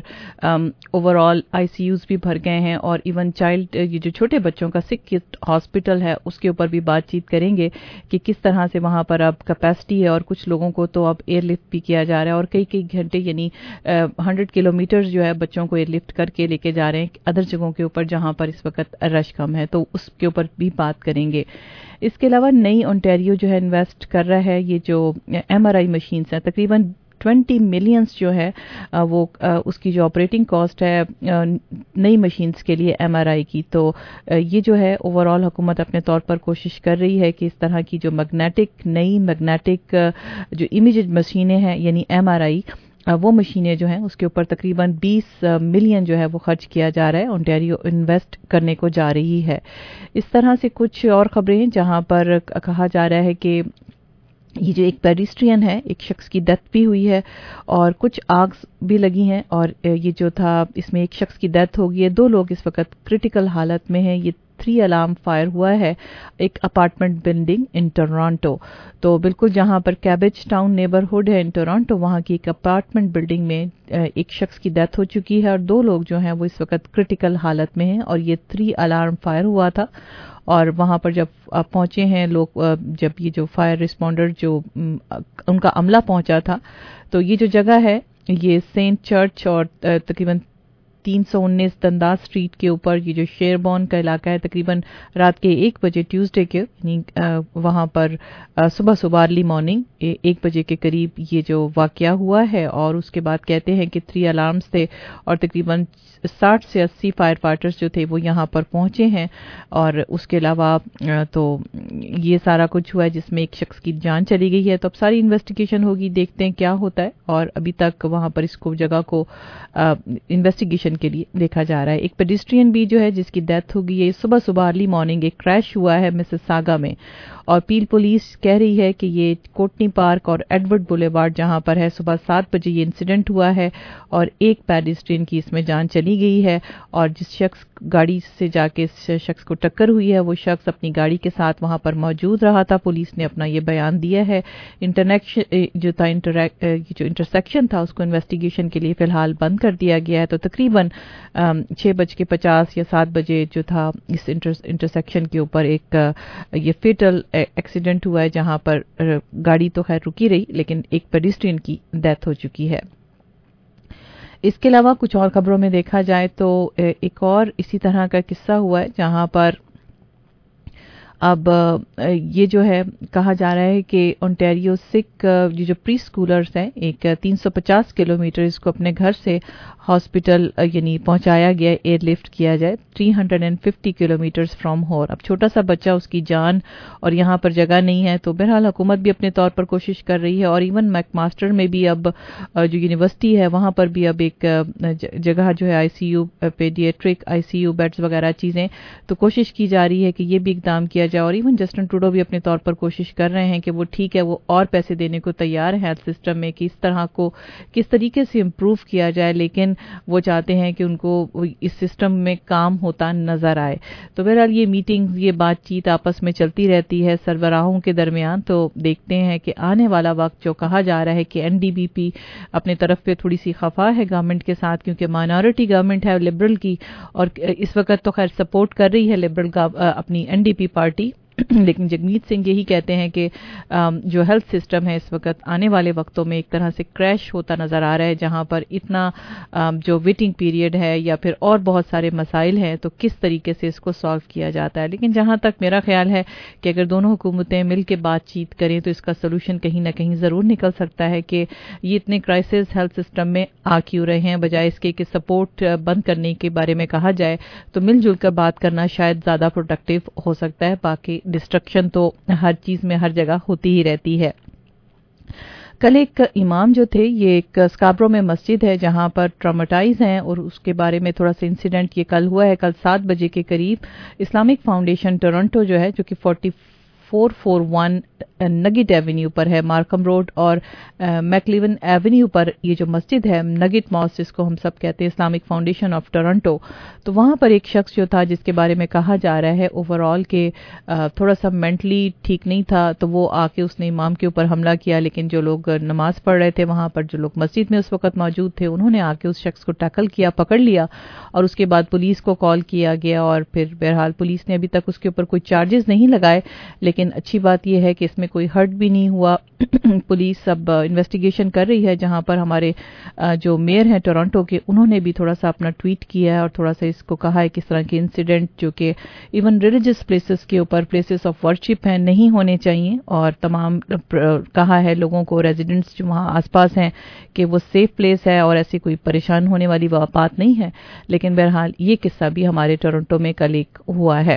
ओवरऑल आईसीयूज भी भर गए हैं और इवन चाइल्ड ये जो छोटे बच्चों का सिक किट हॉस्पिटल है उसके ऊपर भी बातचीत करेंगे कि किस तरह से वहां पर अब कैपेसिटी है और कुछ लोगों को तो अब एयरलिफ्ट भी किया जा रहा है और कई कई घंटे यानी हंड्रेड किलोमीटर जो है बच्चों को एयरलिफ्ट करके लेके जा रहे हैं अदर जगहों के ऊपर जहां पर इस वक्त रश कम है, तो उसके ऊपर भी बात करेंगे। इसके अलावा नई ओंटारियो जो है इन्वेस्ट कर रहा है ये जो एमआरआई मशीन्स हैं, तकरीबन बीस मिलियंस जो है वो उसकी जो ऑपरेटिंग कॉस्ट है नई मशीन्स के लिए एमआरआई की, तो ये जो है ओवरऑल हुकूमत अपने तौर पर कोशिश कर रही है कि इस तरह की जो मैग्नेटिक नई मैग्नेटिक जो इमेजिंग मशीनें हैं यानी एमआरआई, वो मशीनें जो हैं उसके ऊपर तकरीबन बीस मिलियन जो है वो खर्च किया जा रहा है, ओंटारियो इन्वेस्ट करने को जा रही है। इस तरह से कुछ और खबरें हैं जहां पर कहा जा रहा है कि ये जो एक पेडिस्ट्रियन है, एक शख्स की डेथ भी हुई है और कुछ आग भी लगी हैं और ये जो था इसमें एक शख्स की डेथ हो गई है, दो लोग इस वक्त क्रिटिकल हालत में हैं। ये थ्री अलार्म फायर हुआ है एक अपार्टमेंट बिल्डिंग इन टोरंटो, तो बिल्कुल जहां पर कैबेज टाउन नेबरहुड है इन टोरंटो, वहां की एक अपार्टमेंट बिल्डिंग में एक शख्स की डेथ हो चुकी है और दो लोग जो हैं वो इस वक्त क्रिटिकल हालत में हैं और ये थ्री अलार्म फायर हुआ था और वहां पर जब पहुंचे हैं लोग, जब ये जो फायर रिस्पॉन्डर जो उनका अमला पहुंचा था, तो ये जो जगह है ये सेंट चर्च और तकरीबन तीन सौ उन्नीस दंदास स्ट्रीट के ऊपर ये जो शेरबॉर्न का इलाका है, तकरीबन रात के एक बजे ट्यूसडे के यानी वहां पर सुबह सुबह अर्ली मॉर्निंग एक बजे के करीब ये जो वाकया हुआ है और उसके बाद कहते हैं कि थ्री अलार्म्स थे और तकरीबन साठ से अस्सी फायर फाइटर्स जो थे वो यहाँ पर पहुंचे हैं और उसके अलावा तो ये सारा कुछ हुआ है जिसमें एक शख्स की जान चली गई है। तो अब सारी इन्वेस्टिगेशन होगी, देखते हैं क्या होता है और अभी तक वहां पर इसको जगह को इन्वेस्टिगेशन के लिए देखा जा रहा है। एक पेडिस्ट्रियन भी जो है जिसकी डेथ हो गई है, सुबह सुबह अर्ली मॉर्निंग एक क्रैश हुआ है मिसिसागा में और पील पुलिस कह रही है कि ये कोटनी पार्क और एडवर्ड बुलेवार्ड जहां पर है, सुबह सात बजे ये इंसिडेंट हुआ है और एक पेडिस्ट्रियन की इसमें जान चली गई है और जिस शख्स गाड़ी से जाके इस शख्स को टक्कर हुई है वो शख्स अपनी गाड़ी के साथ वहां पर मौजूद रहा था। पुलिस ने अपना ये बयान दिया है। इंटरनेक्शन जो था इंटरैक्ट जो इंटरसेक्शन था उसको इन्वेस्टिगेशन के लिए फिलहाल बंद कर दिया गया है। तो तकरीबन छह बज के पचास या सात बजे जो था इस इंटर, इंटरसेक्शन के ऊपर एक ये फेटल एक्सीडेंट हुआ है जहां पर गाड़ी तो खैर रुकी रही लेकिन एक पेडिस्ट्रियन की डेथ हो चुकी है। इसके अलावा कुछ और खबरों में देखा जाए तो एक और इसी तरह का किस्सा हुआ है जहां पर अब ये जो है कहा जा रहा है कि ओंटारियो सिक ये जो प्री स्कूलर्स हैं एक तीन सौ पचास किलोमीटर इसको अपने घर से हॉस्पिटल यानी पहुंचाया गया, एयरलिफ्ट किया जाए तीन सौ पचास किलोमीटर्स फ्रॉम होर। अब छोटा सा बच्चा, उसकी जान और यहाँ पर जगह नहीं है, तो बहरहाल हुकूमत भी अपने तौर पर कोशिश कर रही है और इवन मैकमास्टर में भी अब जो यूनिवर्सिटी है वहाँ पर भी अब एक जगह जो है आईसीयू पेडियाट्रिक आईसीयू बेड्स वगैरह चीज़ें, तो कोशिश की जा रही है कि ये भी इकदाम किया जाए और इवन जस्टिन ट्रूडो भी अपने तौर पर कोशिश कर रहे हैं कि वो ठीक है वो और पैसे देने को तैयार है हेल्थ सिस्टम में कि इस तरह को किस तरीके से इम्प्रूव किया जाए, लेकिन वो चाहते हैं कि उनको इस सिस्टम में काम होता नजर आए। तो बहरहाल ये मीटिंग ये बातचीत आपस में चलती रहती है सरबराहों के दरमियान। तो देखते हैं कि आने वाला वक्त जो कहा जा रहा है कि एनडीबीपी अपने तरफ पे थोड़ी सी खफा है गवर्नमेंट के साथ क्योंकि माइनॉरिटी गवर्नमेंट है लिबरल की और इस वक्त तो खैर सपोर्ट कर रही है लिबरल अपनी एनडीपी पार्टी लेकिन जगमीत सिंह यही कहते हैं कि जो हेल्थ सिस्टम है इस वक्त आने वाले वक्तों में एक तरह से क्रैश होता नज़र आ रहा है, जहां पर इतना जो वेटिंग पीरियड है या फिर और बहुत सारे मसाइल हैं, तो किस तरीके से इसको सॉल्व किया जाता है। लेकिन जहां तक मेरा ख्याल है कि अगर दोनों हुकूमतें मिल के बातचीत करें तो इसका सोल्यूशन कहीं ना कहीं ज़रूर निकल सकता है कि ये इतने क्राइसिस हेल्थ सिस्टम में आ क्यों रहे हैं, बजाय इसके कि सपोर्ट बंद करने के बारे में कहा जाए तो मिलजुल कर बात करना शायद ज़्यादा प्रोडक्टिव हो सकता है। बाकी डिस्ट्रक्शन तो हर चीज़ में हर जगह होती ही रहती है। कल एक इमाम जो थे, ये एक स्काब्रो में मस्जिद है जहां पर ट्रॉमेटाइज हैं और उसके बारे में थोड़ा सा इंसिडेंट ये कल हुआ है। कल सात बजे के करीब इस्लामिक फाउंडेशन टोरंटो जो है, जो कि forty four four one Nugget avenue पर है, मार्कम रोड और मैकलिवन एवेन्यू पर ये जो मस्जिद है, नगिट मॉस्क जिसको हम सब कहते हैं, इस्लामिक फाउंडेशन ऑफ टोरंटो, तो वहाँ पर एक शख्स जो था जिसके बारे में कहा जा रहा है ओवरऑल के थोड़ा सा मेंटली ठीक नहीं था, तो वो आके उसने इमाम के ऊपर हमला किया। लेकिन जो लोग नमाज पढ़ रहे थे वहाँ पर, जो लोग मस्जिद में उस वक्त मौजूद थे, उन्होंने आके उस शख्स को टैकल किया, पकड़ लिया और उसके बाद पुलिस को कॉल किया गया और फिर बहरहाल पुलिस ने अभी तक उसके ऊपर कोई चार्जेस नहीं लगाए। लेकिन अच्छी बात यह है कि इसमें कोई हर्ट भी नहीं हुआ। पुलिस अब इन्वेस्टिगेशन कर रही है, जहां पर हमारे जो मेयर हैं टोरंटो के, उन्होंने भी थोड़ा सा अपना ट्वीट किया है और थोड़ा सा इसको कहा है कि इस तरह के इंसिडेंट जो कि इवन रिलीजियस प्लेसेस के ऊपर, प्लेसेस ऑफ वर्शिप हैं, नहीं होने चाहिए। और तमाम कहा है लोगों को, रेजिडेंट्स जो वहाँ आसपास हैं, कि वो सेफ प्लेस है और ऐसी कोई परेशान होने वाली बात नहीं है। लेकिन बहरहाल ये किस्सा भी हमारे टोरंटो में कल एक हुआ है।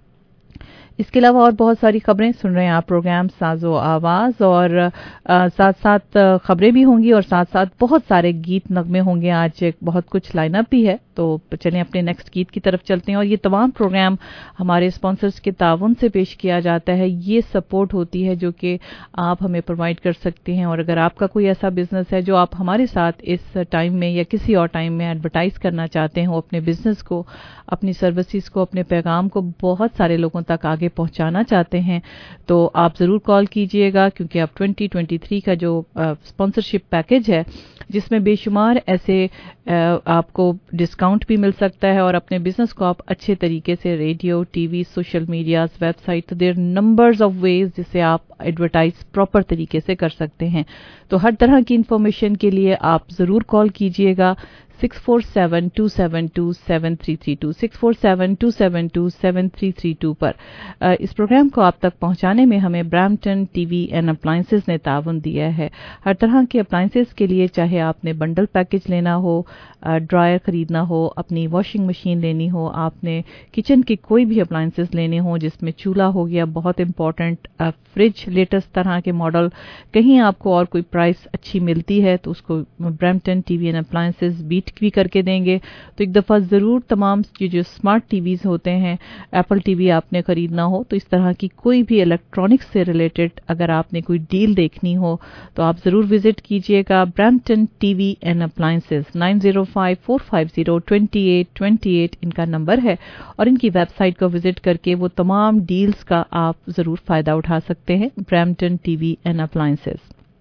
इसके अलावा और बहुत सारी खबरें सुन रहे हैं आप प्रोग्राम साजो आवाज़, और आ, साथ साथ खबरें भी होंगी और साथ साथ बहुत सारे गीत नगमे होंगे। आज एक बहुत कुछ लाइनअप भी है, तो चलें अपने नेक्स्ट गीत की तरफ चलते हैं। और ये तमाम प्रोग्राम हमारे स्पॉन्सर्स के ताउन से पेश किया जाता है। ये सपोर्ट होती है जो कि आप हमें प्रोवाइड कर सकते हैं। और अगर आपका कोई ऐसा बिजनेस है जो आप हमारे साथ इस टाइम में या किसी और टाइम में एडवर्टाइज करना चाहते हैं, अपने बिजनेस को, अपनी सर्विसेज को, अपने पैगाम को बहुत सारे लोगों तक आगे पहुंचाना चाहते हैं, तो आप ज़रूर कॉल कीजिएगा, क्योंकि अब ट्वेंटी ट्वेंटी थ्री का जो स्पॉन्सरशिप पैकेज है, जिसमें बेशुमार ऐसे आपको डिस्काउंट भी मिल सकता है और अपने बिजनेस को आप अच्छे तरीके से radio, TV, social media, website, तो देयर नंबर्स ऑफ वेज जिससे आप एडवर्टाइज प्रॉपर तरीके से कर सकते हैं। तो हर तरह की इंफॉर्मेशन के लिए आप ज़रूर कॉल कीजिएगा six four seven two seven two seven three three two six four seven two seven two seven three three two पर। इस प्रोग्राम को आप तक पहुंचाने में हमें ब्रैम्पटन टीवी एंड अप्लायंसेस ने ताउन दिया है। हर तरह के अप्लायंसेस के लिए, चाहे आपने बंडल पैकेज लेना हो, ड्रायर खरीदना हो, अपनी वॉशिंग मशीन लेनी हो, आपने किचन के कोई भी अप्लायंसेस लेने हो, जिसमें चूल्हा हो गया बहुत इंपॉर्टेंट, फ्रिज, लेटेस्ट तरह के मॉडल, कहीं आपको और कोई प्राइस अच्छी मिलती है तो उसको Brampton TV and appliances beat भी करके देंगे। तो एक दफ़ा ज़रूर तमाम ये जो स्मार्ट टीवीज़ होते हैं, एप्पल टीवी आपने ख़रीदना हो, तो इस तरह की कोई भी इलेक्ट्रॉनिक्स से रिलेटेड अगर आपने कोई डील देखनी हो तो आप ज़रूर विजिट कीजिएगा Brampton TV and appliances. Nine zero five four five zero two eight two eight इनका नंबर है, और इनकी वेबसाइट को विजिट करके वो तमाम डील्स का आप ज़रूर फ़ायदा उठा सकते हैं। Brampton TV and appliances.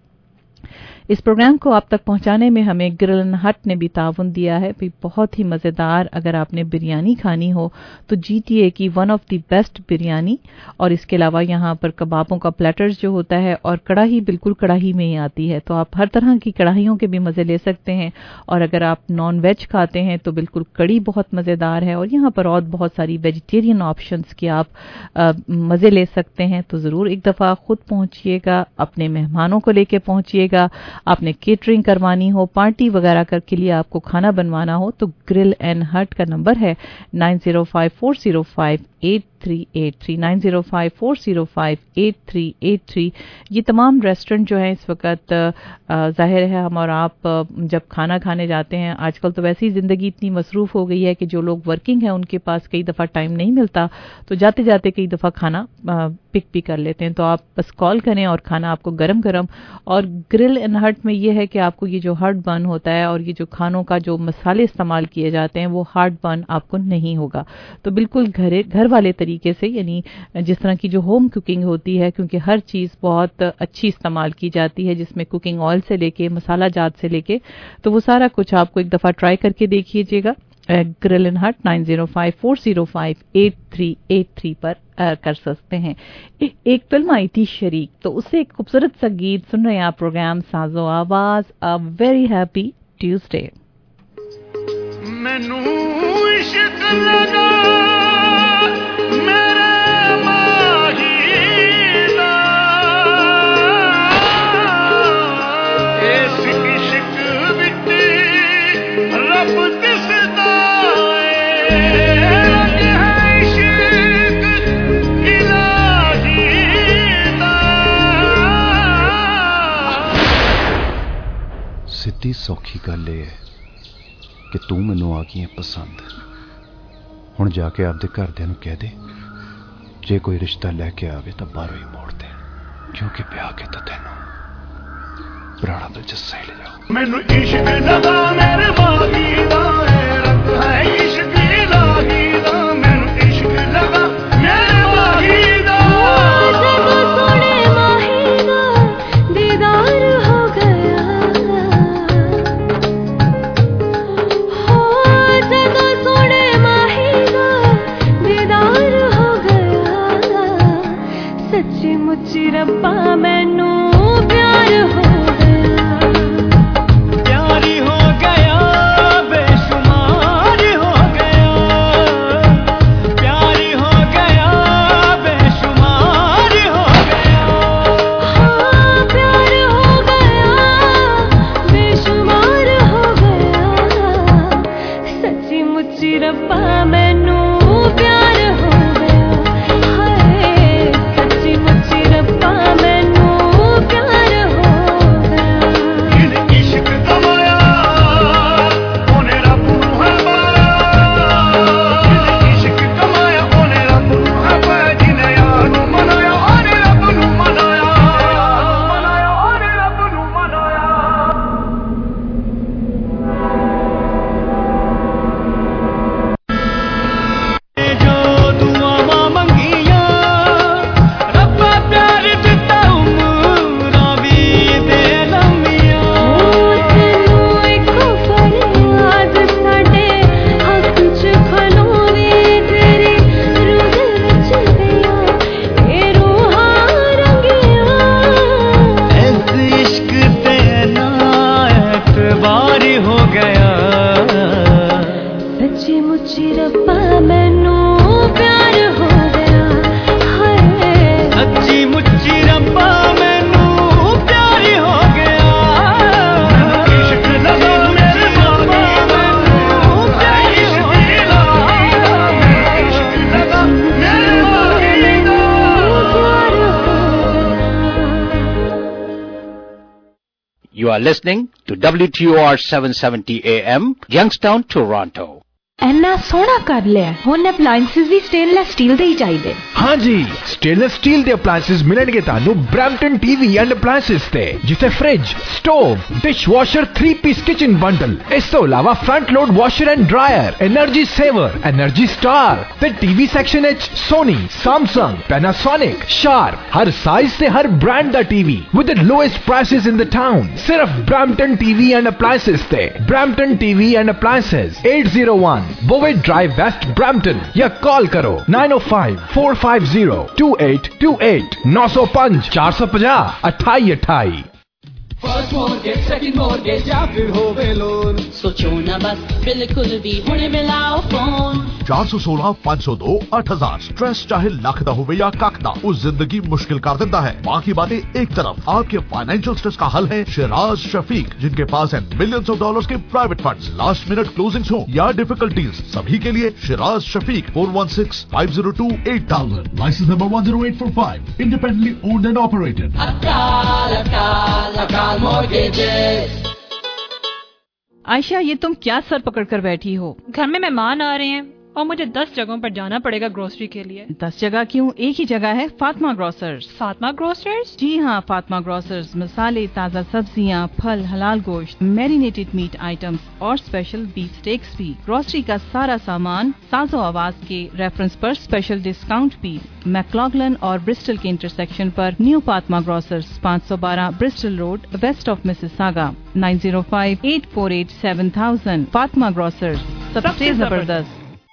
इस प्रोग्राम को आप तक पहुंचाने में हमें ग्रिल एंड हट ने भी ताउन दिया है। भी बहुत ही मज़ेदार, अगर आपने बिरयानी खानी हो तो जीटीए की one of the best biryani, और इसके अलावा यहाँ पर कबाबों का प्लेटर्स जो होता है, और कढ़ाई बिल्कुल कढ़ाई में ही आती है, तो आप हर तरह की कढ़ाइयों के भी मज़े ले सकते हैं। और अगर आप नॉन वेज खाते हैं तो बिल्कुल कड़ी बहुत मज़ेदार है, और यहाँ पर और बहुत सारी वेजिटेरियन ऑप्शंस की आप मज़े ले सकते हैं। तो ज़रूर एक दफ़ा खुद पहुँचिएगा, अपने मेहमानों को लेके पहुँचिएगा। आपने केटरिंग करवानी हो, पार्टी वगैरह करके लिए आपको खाना बनवाना हो, तो ग्रिल एंड हट का नंबर है nine zero five four zero five eight three eight three nine zero five four zero five eight three eight three. ये तमाम रेस्टोरेंट जो है इस वक्त जाहिर है हम और आप जब खाना खाने जाते हैं, आजकल तो वैसे ही ज़िंदगी इतनी मसरूफ़ हो गई है कि जो लोग वर्किंग हैं उनके पास कई दफ़ा टाइम नहीं मिलता, तो जाते जाते कई दफ़ा खाना पिक भी कर लेते हैं। तो आप बस कॉल करें और खाना आपको गरम गरम। और ग्रिल एंड हट में ये है कि आपको ये जो हार्ड बर्न होता है और ये जो खानों का जो मसाले इस्तेमाल किए जाते हैं वो हार्ड बर्न आपको नहीं होगा। तो बिल्कुल घरे घर वाले तरीके से, यानी जिस तरह की जो होम कुकिंग होती है, क्योंकि हर चीज़ बहुत अच्छी इस्तेमाल की जाती है, जिसमें कुकिंग ऑयल से लेके मसाला जात से लेके, तो वो सारा कुछ आपको एक दफ़ा ट्राई करके देखिएगा। Grill and hut nine zero five four zero five eight three eight three पर uh, कर सकते हैं। ए, एक फिल्म आई थी शरीक, तो उससे एक खूबसूरत सा गीत सुन रहे हैं आप प्रोग्राम साजो आवाज। A very happy Tuesday. मैनू इश्क लगा मेरे माही दा, इस इश्क विच रब दिसदा है, रंग है इश्क इलाही दा। सिद्धी सौखी गल है कि तू मैनू आ गई है पसंद। हुण जाके आपदे घरदियां नूं कह दे, जे कोई रिश्ता लैके आवे तो बाहरों ही मोड़ दे, क्योंकि ब्याह के तो तैनू पुराना दिल जस्सा ही ले जाओ। मैनू इश्क लगा मेरे बागी दा, रंग है इश्क इलाही दा। मैनू इश्क लगा मेरे बागी दा, जब सोने माही दा दीदार हो गया, मुझे रब्बा मैनू प्यार हो गया, प्यारी हो गया, बेशुमार हो गया, प्यारी हो गया, बेशुमार हो गया। हाँ प्यार हो गया, बेशुमार हो गया, सच्ची मुच्ची रब्बा मैनू प्यार हो गया, हाय सच्ची मुच्ची रब्बा मैनू प्यार हो गया। इश्क कमाया ओने रब नूं है पाया, इश्क कमाया ओने रब नूं है पाया, जिने यार नूं मनाया ओने रब नूं मनाया, मनाया ओने रब नूं मनाया। जो दुआवां मंगियां रब्बा प्यार दिता उमरां वी दे लंबियां। तैनू इक फरियाद साडे हक च खलोवे, तेरी रूह विच गया ए रूहां रंगियां। इस इश्क ते ना एतबार हो गया, सच्ची मुच्ची रब्बा मैनू प्यार हो गया, हाय सच्ची मुच्ची रब्बा मैनू प्यार हो गया। इश्क लगा मेरे बागी दा, प्यार हो गया, इश्क लगा मेरे बागी दा, प्यार हो You are listening to W T O R seven seventy A M, Youngstown, Toronto. ਇੰਨਾ ਸੋਹਣਾ ਕਰ ਲਿਆ, ਹੁਣ ਅਪਲਾਈਐਂਸਿਸ ਵੀ ਸਟੇਨਲੈਸ ਸਟੀਲ ਦੇ ਹੀ ਚਾਹੀਦੇ। हाँ जी, स्टेनलेस स्टील ਦੇ ਅਪਲਾਈਐਂਸਿਸ ਮਿਲਣਗੇ ਤੁਹਾਨੂੰ ਬ੍ਰੈਂਪਟਨ ਟੀਵੀ ਐਂਡ ਅਪਲਾਈਐਂਸਿਸ ਤੇ, ਜਿੱਥੇ fridge, stove, dishwasher three piece kitchen bundle, ਇਸ ਤੋਂ ਇਲਾਵਾ front load washer and dryer, energy saver, energy star ਤੇ ਟੀਵੀ ਸੈਕਸ਼ਨ ਵਿੱਚ ਸੋਨੀ, ਸੈਮਸੰਗ, ਪੈਨਾਸੋਨਿਕ, ਸ਼ਾਰਪ, ਹਰ ਸਾਈਜ਼ ਤੇ ਹਰ ਬ੍ਰਾਂਡ ਦਾ TV with the lowest prices in the town, ਸਿਰਫ ਬ੍ਰੈਂਪਟਨ ਟੀਵੀ ਐਂਡ ਅਪਲਾਈਐਂਸਿਸ ਤੇ। Brampton TV and appliances eight oh one Bowie Drive West, Brampton, या call करो nine oh five four five zero two eight two eight nine oh five four five zero अठाई अठाई। First mortgage, second mortgage या फिर होवे loan, सोचो ना बस बिल्कुल भी हुणे मिलाओ फोन। चार सौ सोलह पाँच सौ दो आठ हजार। स्ट्रेस चाहे लख दा होवे या कख दा, उस जिंदगी मुश्किल कर देता है। बाकी बातें एक तरफ, आपके फाइनेंशियल स्ट्रेस का हल है शिराज शफीक, जिनके पास है मिलियंस ऑफ डॉलर्स के private funds. Last minute closings हो या डिफिकल्टीज, सभी के लिए Shiraz Shafiq four one six five zero two eight thousand, licence number one zero eight four five, independently owned and operated. Akal Akal अकाल मॉर्गेजेस। आयशा, ये तुम क्या सर पकड़ कर बैठी हो? घर में मेहमान आ रहे हैं और मुझे दस जगहों पर जाना पड़ेगा ग्रोसरी के लिए। दस जगह क्यों, एक ही जगह है, फातिमा ग्रोसर्स। फातिमा ग्रोसर्स? जी हाँ, फातिमा ग्रोसर्स मसाले, ताज़ा सब्जियाँ, फल, हलाल गोश्त, मैरिनेटेड मीट आइटम्स और स्पेशल बीफ स्टेक्स भी। ग्रोसरी का सारा सामान साजो आवाज के रेफरेंस पर स्पेशल डिस्काउंट भी। मैक्लॉगलन और ब्रिस्टल के इंटरसेक्शन पर न्यू फातिमा ग्रोसर्स, पाँच सौ बारह Bristol road, west of Mississauga, nine zero five eight four eight seven thousand। Fatima grocers. सबसे जबरदस्त।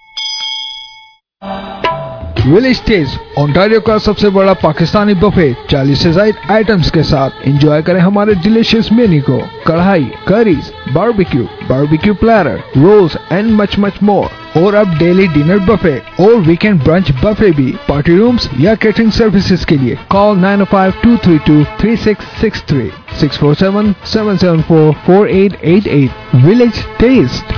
विलेज टेस्ट ओंटारियो का सबसे बड़ा पाकिस्तानी बफे चालीस से ज्यादा आइटम्स के साथ एंजॉय करें हमारे डिलीशियस मेन्यू को। Kadhai, curries, barbecue, barbecue platter, rolls and much much more. और अब डेली डिनर बफे और वीकेंड ब्रंच बफे भी। पार्टी रूम्स या कैटरिंग सर्विसेज के लिए call nine five two three two three six six three six four seven seven seven four four eight eight eight. Village taste.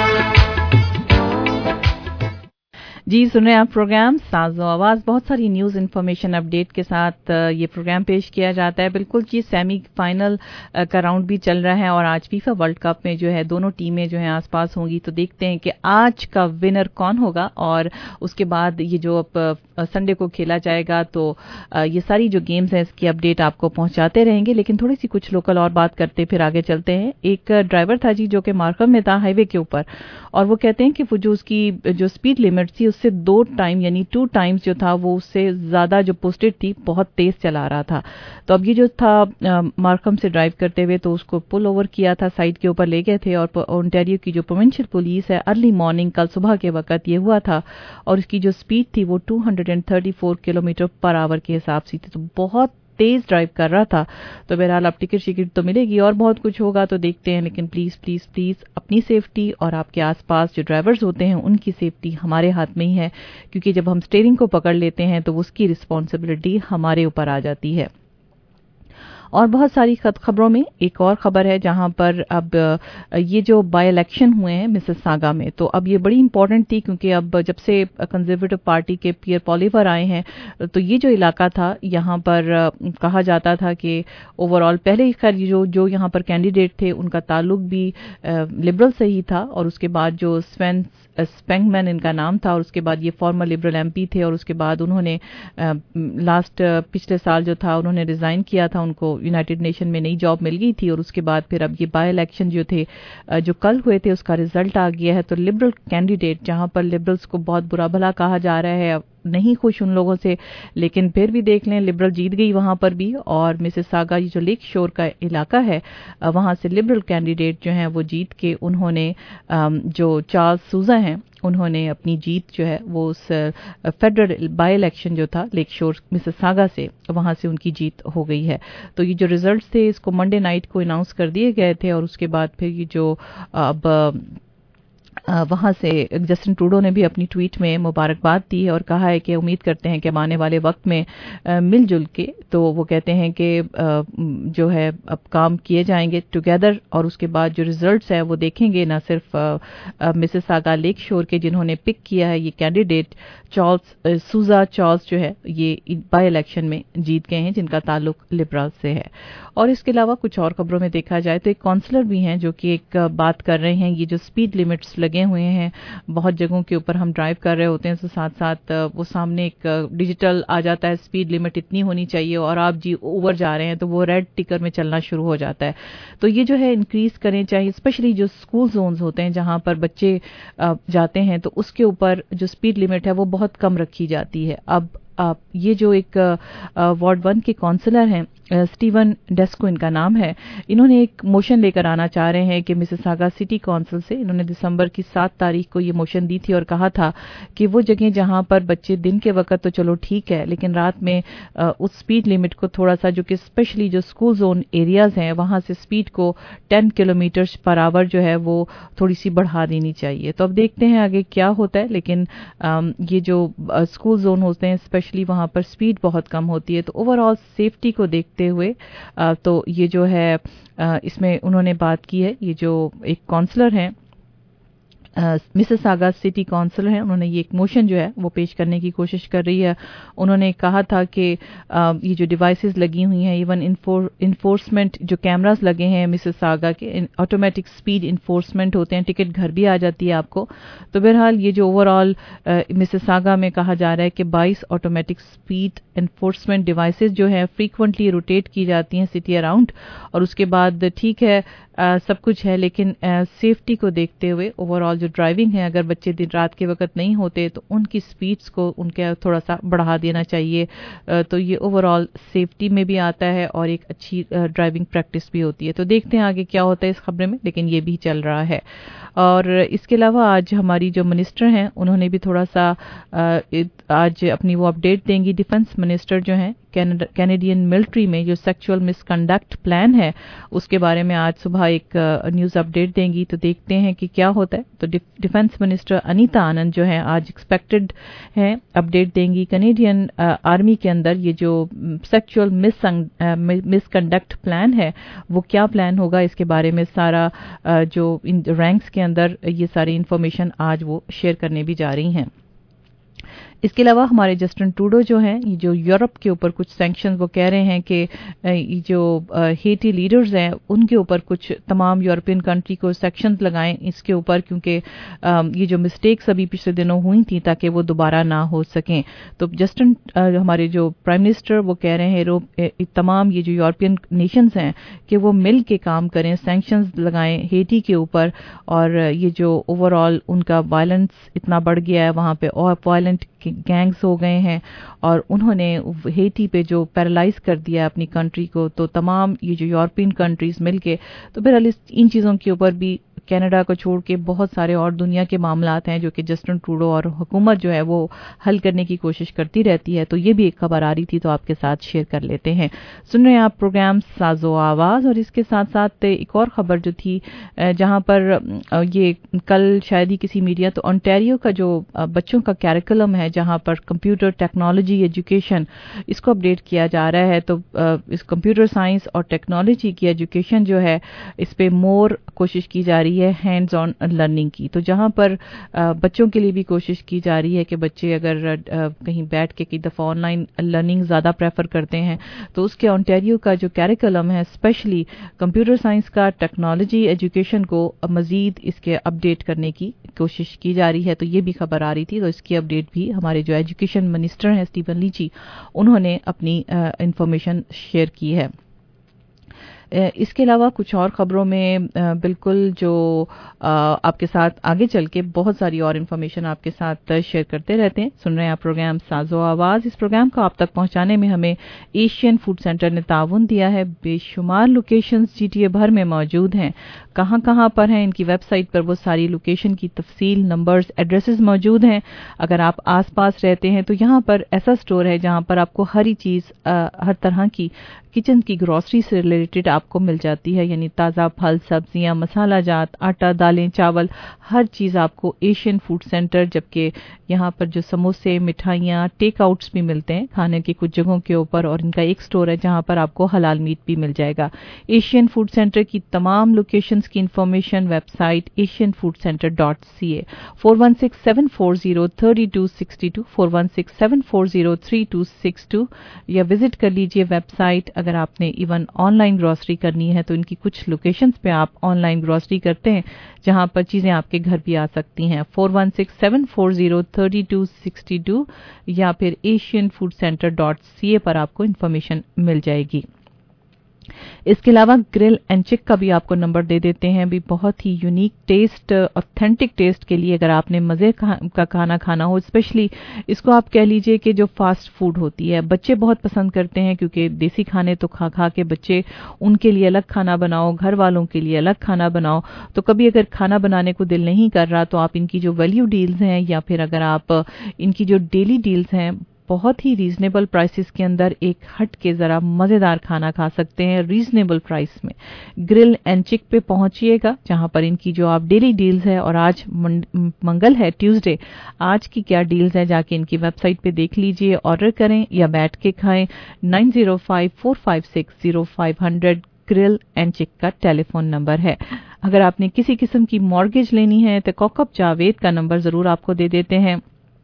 जी सुन रहे हैं आप प्रोग्राम साजो आवाज। बहुत सारी न्यूज़ इन्फॉर्मेशन अपडेट के साथ ये प्रोग्राम पेश किया जाता है। बिल्कुल जी, सेमी फाइनल का राउंड भी चल रहा है और आज फीफा वर्ल्ड कप में जो है दोनों टीमें जो हैं आसपास होंगी। तो देखते हैं कि आज का विनर कौन होगा और उसके बाद ये जो अब संडे को खेला जाएगा तो ये सारी जो गेम्स हैं इसकी अपडेट आपको पहुंचाते रहेंगे। लेकिन थोड़ी सी कुछ लोकल और बात करते फिर आगे चलते हैं। एक ड्राइवर था जी जो कि मार्कम में था हाईवे के ऊपर, और वो कहते हैं कि वो जो उसकी जो स्पीड लिमिट थी उससे दो टाइम यानी टू टाइम्स जो था वो उससे ज्यादा जो पोस्टेड थी बहुत तेज चला रहा था। तो अब ये जो था मार्कम से ड्राइव करते हुए तो उसको पुल ओवर किया था, साइड के ऊपर ले गए थे और ओंटारियो की जो प्रोविंशियल पुलिस है अर्ली मॉर्निंग कल सुबह के वक्त ये हुआ था और इसकी जो स्पीड थी वो two thirty four kilometre per hour के हिसाब से थी। तो बहुत तेज ड्राइव कर रहा था। तो बहरहाल अब टिकट शिकट तो मिलेगी और बहुत कुछ होगा तो देखते हैं। लेकिन प्लीज प्लीज प्लीज अपनी सेफ्टी और आपके आसपास जो ड्राइवर्स होते हैं उनकी सेफ्टी हमारे हाथ में ही है, क्योंकि जब हम स्टीयरिंग को पकड़ लेते हैं तो उसकी रिस्पॉन्सिबिलिटी हमारे ऊपर आ जाती है। और बहुत सारी खबरों में एक और खबर है जहां पर अब ये जो बाय इलेक्शन हुए हैं मिसिसागा में, तो अब ये बड़ी इंपॉर्टेंट थी क्योंकि अब जब से कंजर्वेटिव पार्टी के पियर पॉलिवर आए हैं तो ये जो इलाका था यहाँ पर कहा जाता था कि ओवरऑल पहले खैर जो जो यहाँ पर कैंडिडेट थे उनका ताल्लुक भी लिबरल से ही था और उसके बाद जो स्वेन स्पेंगमैन इनका नाम था और उसके बाद ये फॉर्मर लिबरल एमपी थे और उसके बाद उन्होंने लास्ट पिछले साल जो था उन्होंने रिजाइन किया था, उनको यूनाइटेड नेशन में नई जॉब मिल गई थी और उसके बाद फिर अब ये बाय इलेक्शन जो थे जो कल हुए थे उसका रिजल्ट आ गया है। तो लिबरल कैंडिडेट जहां पर लिबरल्स को बहुत बुरा भला कहा जा रहा है, नहीं खुश उन लोगों से, लेकिन फिर भी देख लें लिबरल जीत गई वहां पर भी। और मिसिसागा जो लेक शोर का इलाका है वहां से लिबरल कैंडिडेट जो हैं वो जीत के उन्होंने जो चार्ल्स सूजा हैं उन्होंने अपनी जीत जो है वो उस फेडरल बाय इलेक्शन जो था लेक शोर मिसिसागा से वहां से उनकी जीत हो गई है। तो ये जो रिजल्ट्स थे इसको मंडे नाइट को अनाउंस कर दिए गए थे और उसके बाद फिर ये जो अब वहां से जस्टिन ट्रूडो ने भी अपनी ट्वीट में मुबारकबाद दी है और कहा है कि उम्मीद करते हैं कि आने वाले वक्त में मिलजुल के, तो वो कहते हैं कि जो है अब काम किए जाएंगे टुगेदर और उसके बाद जो रिजल्ट्स है वो देखेंगे ना सिर्फ मिसिसागा लेक शोर के जिन्होंने पिक किया है ये कैंडिडेट चार्ल्स सूजा चार्ल्स जो है ये बाय इलेक्शन में जीत गए हैं जिनका ताल्लुक लिबरल से है। और इसके अलावा कुछ और खबरों में देखा जाए तो एक काउंसलर भी हैं जो कि एक बात कर रहे हैं, ये जो स्पीड लिमिट्स लगे हुए हैं बहुत जगहों के ऊपर हम ड्राइव कर रहे होते हैं तो साथ साथ वो सामने एक डिजिटल आ जाता है स्पीड लिमिट इतनी होनी चाहिए और आप जी ओवर जा रहे हैं तो वो रेड टिकर में चलना शुरू हो जाता है। तो ये जो है इंक्रीज करने चाहिए, स्पेशली जो स्कूल जोन्स होते हैं जहां पर बच्चे जाते हैं तो उसके ऊपर जो स्पीड लिमिट है वो बहुत कम रखी जाती है। अब आप ये जो एक वार्ड वन के काउंसलर हैं स्टीवन डेस्को इनका नाम है, इन्होंने एक मोशन लेकर आना चाह रहे हैं कि मिसिसागा सिटी काउंसिल से, इन्होंने दिसंबर की सात तारीख को ये मोशन दी थी और कहा था कि वो जगह जहां पर बच्चे दिन के वक्त तो चलो ठीक है लेकिन रात में उस स्पीड लिमिट को थोड़ा सा, जो कि स्पेशली जो स्कूल जोन एरियाज हैं वहां से स्पीड को टेन किलोमीटर पर आवर जो है वो थोड़ी सी बढ़ा देनी चाहिए। तो अब देखते हैं आगे क्या होता है, लेकिन ये जो स्कूल जोन होते हैं स्पेशली वहां पर स्पीड बहुत कम होती है। तो ओवरऑल सेफ्टी को देखते हुए तो ये जो है इसमें उन्होंने बात की है, ये जो एक काउंसलर हैं मिसिसागा सिटी काउंसिल है, उन्होंने ये एक मोशन जो है वो पेश करने की कोशिश कर रही है। उन्होंने कहा था कि ये जो डिवाइसेस लगी हुई हैं, इवन इन्फोर्समेंट जो कैमरास लगे हैं मिसिसागा के, ऑटोमेटिक स्पीड इन्फोर्समेंट होते हैं, टिकट घर भी आ जाती है आपको। तो बहरहाल ये जो ओवरऑल मिसिसागा में कहा जा रहा है कि बाईस ऑटोमेटिक स्पीड इन्फोर्समेंट डिवाइसेस जो है फ्रीक्वेंटली रोटेट की जाती हैं सिटी अराउंड, और उसके बाद ठीक है आ, सब कुछ है, लेकिन सेफ्टी को देखते हुए ओवरऑल जो ड्राइविंग है, अगर बच्चे दिन रात के वक्त नहीं होते तो उनकी स्पीड्स को उनके थोड़ा सा बढ़ा देना चाहिए। आ, तो ये ओवरऑल सेफ्टी में भी आता है और एक अच्छी ड्राइविंग प्रैक्टिस भी होती है। तो देखते हैं आगे क्या होता है इस खबरे में, लेकिन ये भी चल रहा है। और इसके अलावा आज हमारी जो मिनिस्टर हैं उन्होंने भी थोड़ा सा आज अपनी वो अपडेट देंगी। डिफेंस मिनिस्टर जो हैं कैनेडियन मिलिट्री में जो सेक्सुअल मिसकंडक्ट प्लान है उसके बारे में आज सुबह एक न्यूज़ अपडेट देंगी। तो देखते हैं कि क्या होता है। तो डिफेंस मिनिस्टर अनीता आनंद जो है आज एक्सपेक्टेड हैं अपडेट देंगी। कैनेडियन आर्मी के अंदर ये जो सेक्सुअल मिसकंडक्ट प्लान है वो क्या प्लान होगा, इसके बारे में सारा जो इन रैंक्स के अंदर ये सारी इंफॉर्मेशन आज वो शेयर करने भी जा रही हैं। इसके अलावा हमारे जस्टिन ट्रूडो जो हैं, ये जो यूरोप के ऊपर कुछ सैंक्शंस वो कह रहे हैं कि ये जो हेटी लीडर्स हैं उनके ऊपर कुछ तमाम यूरोपियन कंट्री को सैंक्शंस लगाएं इसके ऊपर, क्योंकि ये जो मिस्टेक्स अभी पिछले दिनों हुई थी ताकि वो दोबारा ना हो सकें। तो जस्टिन हमारे जो प्राइम मिनिस्टर वो कह रहे हैं तमाम ये जो यूरोपियन नेशंस हैं कि वो मिल के काम करें, सैंक्शंस लगाएं हेटी के ऊपर। और ये जो ओवरऑल उनका वायलेंस इतना बढ़ गया है वहाँ पे और वायलेंट गैंग्स हो गए हैं और उन्होंने हेटी पे जो पैरालाइज कर दिया अपनी कंट्री को, तो तमाम ये जो यूरोपियन कंट्रीज मिलके तो फिर इन चीज़ों के ऊपर भी कनाडा को छोड़ के बहुत सारे और दुनिया के मामलात हैं जो कि जस्टिन ट्रूडो और हुकूमत जो है वो हल करने की कोशिश करती रहती है। तो ये भी एक खबर आ रही थी तो आपके साथ शेयर कर लेते हैं। सुन रहे हैं आप प्रोग्राम साजो आवाज़। और इसके साथ साथ एक और खबर जो थी जहां पर ये कल शायद ही किसी मीडिया, तो ओंटारियो का जो बच्चों का कैरिकुलम है जहां पर कंप्यूटर टेक्नोलॉजी एजुकेशन इसको अपडेट किया जा रहा है। तो इस कंप्यूटर साइंस और टेक्नोलॉजी की एजुकेशन जो है इस पे मोर कोशिश की जा रही है हैंड्स ऑन लर्निंग की। तो जहां पर बच्चों के लिए भी कोशिश की जा रही है कि बच्चे अगर कहीं बैठ के कई दफ़ा ऑनलाइन लर्निंग ज़्यादा प्रेफर करते हैं तो उसके ओंटारियो का जो कैरिकुलम है स्पेशली कंप्यूटर साइंस का टेक्नोलॉजी एजुकेशन को मज़ीद इसके अपडेट करने की कोशिश की जा रही है। तो ये भी खबर आ रही थी, तो इसकी अपडेट भी हमारे जो एजुकेशन मिनिस्टर हैं स्टीवन लीची उन्होंने अपनी इंफॉर्मेशन शेयर की है। इसके अलावा कुछ और खबरों में बिल्कुल जो आपके साथ आगे चल के बहुत सारी और इन्फॉर्मेशन आपके साथ शेयर करते रहते हैं। सुन रहे हैं आप प्रोग्राम साजो आवाज़। इस प्रोग्राम को आप तक पहुंचाने में हमें एशियन फूड सेंटर ने ताउन दिया है। बेशुमार लोकेशंस जीटीए भर में मौजूद हैं। कहां कहां पर हैं इनकी वेबसाइट पर वो सारी लोकेशन की तफसील, नंबर्स, एड्रेसेस मौजूद हैं। अगर आप आसपास रहते हैं तो यहाँ पर ऐसा स्टोर है जहाँ पर आपको हर ही चीज़ हर तरह की किचन की ग्रॉसरी से रिलेटेड आपको मिल जाती है, यानी ताज़ा फल, सब्जियां, मसाला जात, आटा, दालें, चावल, हर चीज़ आपको एशियन फूड सेंटर। जबकि यहाँ पर जो समोसे, मिठाइयाँ, टेक आउट्स भी मिलते हैं खाने की कुछ जगहों के ऊपर। और इनका एक स्टोर है जहाँ पर आपको हलाल मीट भी मिल जाएगा। एशियन फूड सेंटर की तमाम लोकेशंस की information website Asian food centre dot C A four one six seven four zero thirty two sixty two four one six seven four zero three two six two या visit कर लीजिए website. अगर आपने even online grocery करनी है तो इनकी कुछ लोकेशंस पे आप ऑनलाइन ग्रॉसरी करते हैं जहां पर चीज़ें आपके घर भी आ सकती हैं। Four one six seven four zero thirty two sixty two या फिर Asian food centre dot C A पर आपको इन्फॉर्मेशन मिल जाएगी। इसके अलावा ग्रिल एंड चिक का भी आपको नंबर दे देते हैं। भी बहुत ही यूनिक टेस्ट, ऑथेंटिक टेस्ट के लिए अगर आपने मज़े का खाना खाना हो, स्पेशली इसको आप कह लीजिए कि जो फास्ट फूड होती है बच्चे बहुत पसंद करते हैं, क्योंकि देसी खाने तो खा खा के बच्चे, उनके लिए अलग खाना बनाओ, घर वालों के लिए अलग खाना बनाओ। तो कभी अगर खाना बनाने को दिल नहीं कर रहा तो आप इनकी जो वैल्यू डील्स हैं या फिर अगर आप इनकी जो डेली डील्स हैं बहुत ही रीजनेबल प्राइसेस के अंदर एक हट के ज़रा मज़ेदार खाना खा सकते हैं रीजनेबल प्राइस में। ग्रिल एंड चिक पे पहुंचिएगा जहां पर इनकी जो आप डेली डील्स है, और आज मंगल है, ट्यूसडे, आज की क्या डील्स है जाके इनकी वेबसाइट पे देख लीजिए, ऑर्डर करें या बैठ के खाएं। Nine zero five four five six zero five hundred grill and chick का टेलीफोन नंबर है। अगर आपने किसी किस्म की मॉर्गेज लेनी है तो कॉकअप जावेद का नंबर ज़रूर आपको दे देते हैं।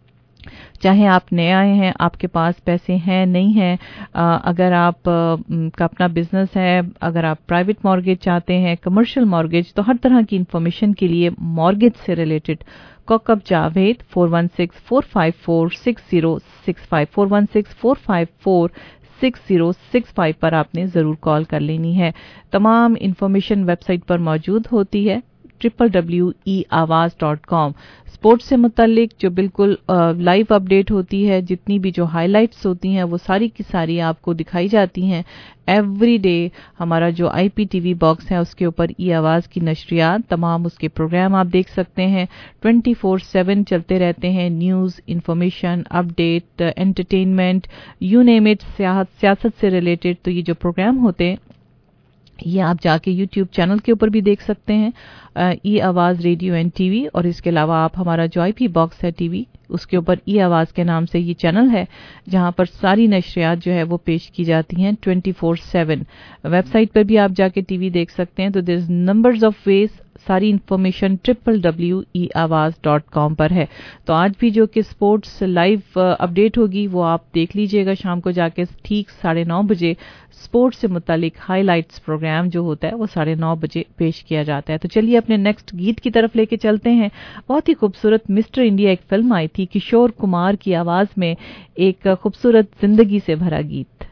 चाहे आप नए आए हैं, आपके पास पैसे हैं नहीं हैं, अगर आप आ, का अपना बिजनेस है, अगर आप प्राइवेट मॉर्गेज चाहते हैं, कमर्शियल मॉर्गेज, तो हर तरह की इंफॉर्मेशन के लिए मॉर्गेज से रिलेटेड कॉकअप Javed four one six four five four six zero six five four one six four five four six zero six five पर आपने ज़रूर कॉल कर लेनी है। तमाम इन्फॉर्मेशन वेबसाइट पर मौजूद होती है triple W E Awaaz dot com. Sports से मुतालिक जो बिल्कुल लाइव अपडेट होती है, जितनी भी जो हाइलाइट्स होती हैं वो सारी की सारी आपको दिखाई जाती हैं एवरी डे। हमारा जो I P T V box है उसके ऊपर ई आवाज़ की नशरियात, तमाम उसके प्रोग्राम आप देख सकते हैं, ट्वेंटी फोर सेवन चलते रहते हैं। News, information, update, entertainment, you name it, सियासत से रिलेटेड। तो ये जो प्रोग्राम होते हैं ये आप जाके यूट्यूब चैनल के ऊपर भी देख सकते हैं, ई आवाज़ रेडियो एंड टीवी। और इसके अलावा आप हमारा जो आई पी बॉक्स है टीवी, उसके ऊपर ई आवाज़ के नाम से ये चैनल है जहां पर सारी नशरियात जो है वो पेश की जाती हैं ट्वेंटी फोर सेवन। वेबसाइट पर भी आप जाके टीवी देख सकते हैं। तो there is numbers of ways, सारी information triple W E Awaaz dot com पर है। तो आज भी जो कि स्पोर्ट्स लाइव अपडेट होगी वो आप देख लीजिएगा शाम को जाके ठीक साढ़े नौ बजे। स्पोर्ट्स से मुतालिक हाइलाइट्स प्रोग्राम जो होता है वो साढ़े नौ बजे पेश किया जाता है। तो चलिए अपने नेक्स्ट गीत की तरफ लेके चलते हैं। बहुत ही खूबसूरत मिस्टर इंडिया एक फिल्म आई थी, किशोर कुमार की आवाज़ में एक खूबसूरत जिंदगी से भरा गीत।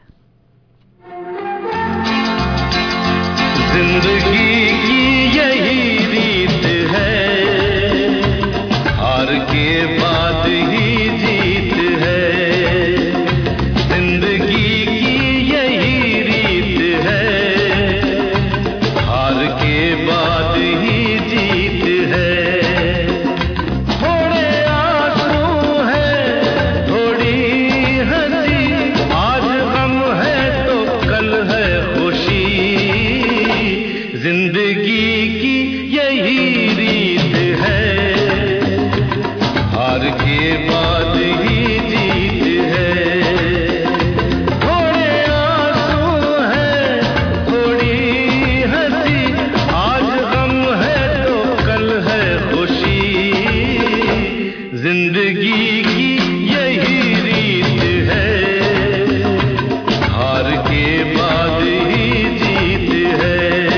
जिंदगी की यही रीत है, हार के बाद ही जीत है। जिंदगी की यही रीत है, हार के बाद ही जीत है। थोड़े आंसू हैं, थोड़ी हंसी, आज गम है तो कल है खुशी। जिंदगी की यही रीत है, हार के बाद ही जीत है। थोड़े आंसू हैं, थोड़ी हंसी, आज गम है तो कल है खुशी। जिंदगी की यही रीत है, हार के बाद ही जीत है।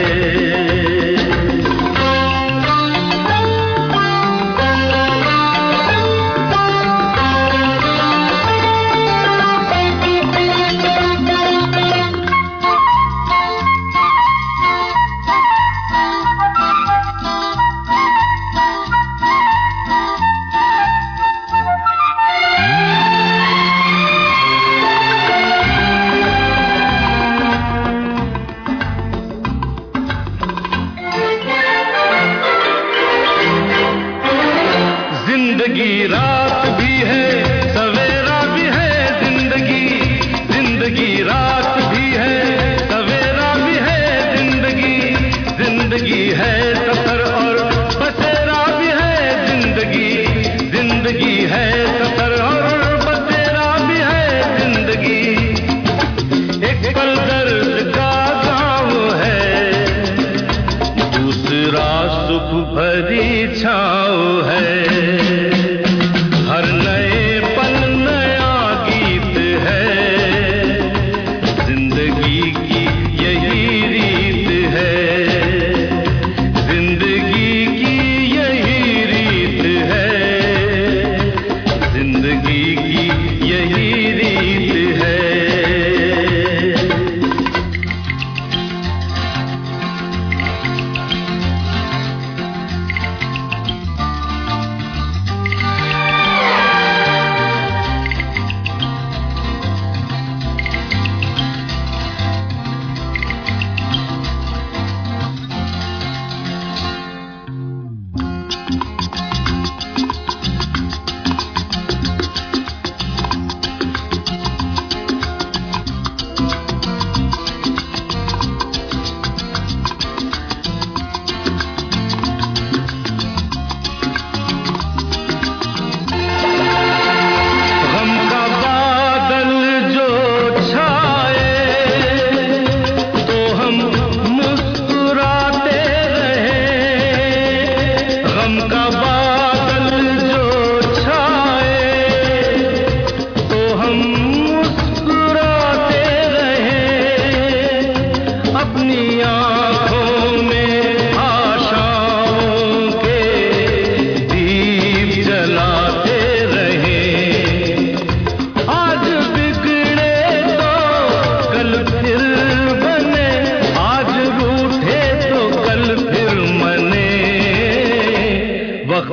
जिंदगी रात भी है, सवेरा भी है। जिंदगी जिंदगी रात भी है, सवेरा भी है। जिंदगी जिंदगी है, सफर और बसेरा भी है। जिंदगी जिंदगी है, सफर और बसेरा भी है। जिंदगी एक पल दर्द का गाँव है, दूसरा सुख भरी छाँव है। हर नए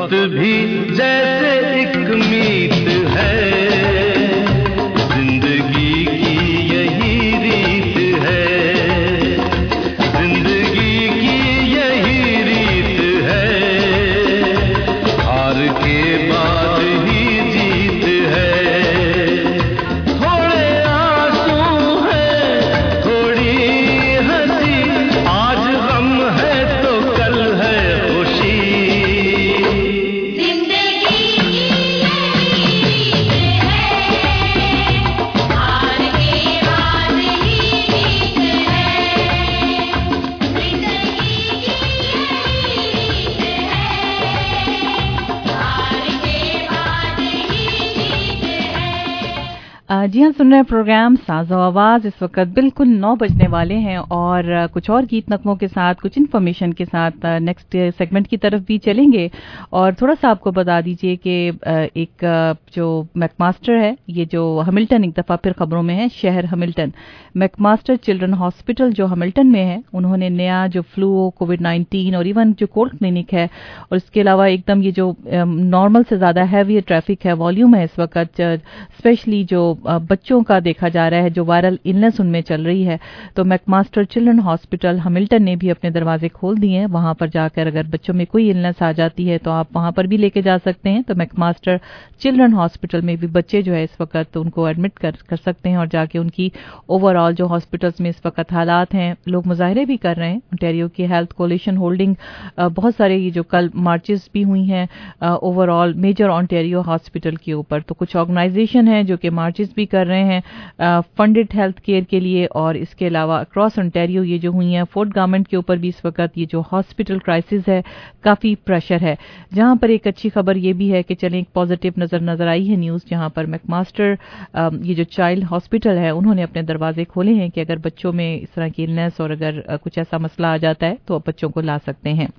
वक्त भी जैसे एक मीत है, जिंदगी की यही रीत है, जिंदगी की यही रीत है, हार के बाद ही जीत है। थोड़े आंसू है, थोड़ी हंसी, आज गम है तो कल है खुशी। जी हाँ, सुन रहे हैं प्रोग्राम साज़ो आवाज़। इस वक्त बिल्कुल नौ बजने वाले हैं और कुछ और गीत नगमों के साथ, कुछ इन्फॉर्मेशन के साथ नेक्स्ट सेगमेंट की तरफ भी चलेंगे। और थोड़ा सा आपको बता दीजिए कि एक जो मैकमास्टर है, ये जो हैमिल्टन, एक दफ़ा फिर खबरों में है, शहर हैमिल्टन, मैकमास्टर चिल्ड्रन हॉस्पिटल जो हैमिल्टन में है, उन्होंने नया जो फ्लू, कोविड नाइन्टीन और इवन जो कोल्ड क्लिनिक है, और इसके अलावा एकदम ये जो नॉर्मल से ज़्यादा हैवी ट्रैफिक है, वॉल्यूम है इस वक्त, स्पेशली जो बच्चों का देखा जा रहा है, जो वायरल इलनेस उनमें चल रही है, तो मैकमास्टर चिल्ड्रन हॉस्पिटल हैमिल्टन ने भी अपने दरवाजे खोल दिए हैं। वहां पर जाकर अगर बच्चों में कोई इलनेस आ जाती है तो आप वहां पर भी लेके जा सकते हैं। तो मैकमास्टर चिल्ड्रन हॉस्पिटल में भी बच्चे जो है इस वक्त तो उनको एडमिट कर, कर सकते हैं और जाके उनकी ओवरऑल जो हॉस्पिटल्स में इस वक्त हालात हैं, लोग मुजाहरे भी कर रहे हैं। ओंटारियो की हेल्थ कोलिशन होल्डिंग बहुत सारे ये जो कल मार्चेस भी हुई हैं ओवरऑल मेजर ओंटारियो हॉस्पिटल के ऊपर, तो कुछ ऑर्गेनाइजेशन है जो कि मार्चेस भी कर रहे हैं फंडेड हेल्थ केयर के लिए। और इसके अलावा अक्रॉस ओंटारियो ये जो हुई है, फोर्थ गवर्नमेंट के ऊपर भी इस वक्त ये जो हॉस्पिटल क्राइसिस है, काफी प्रेशर है। जहां पर एक अच्छी खबर ये भी है कि चलें, एक पॉजिटिव नजर नजर आई है न्यूज, जहां पर मैकमास्टर ये जो चाइल्ड हॉस्पिटल है, उन्होंने अपने दरवाजे खोले हैं कि अगर बच्चों में इस तरह की इलनेस और अगर कुछ ऐसा मसला आ जाता है तो आप बच्चों को ला सकते हैं।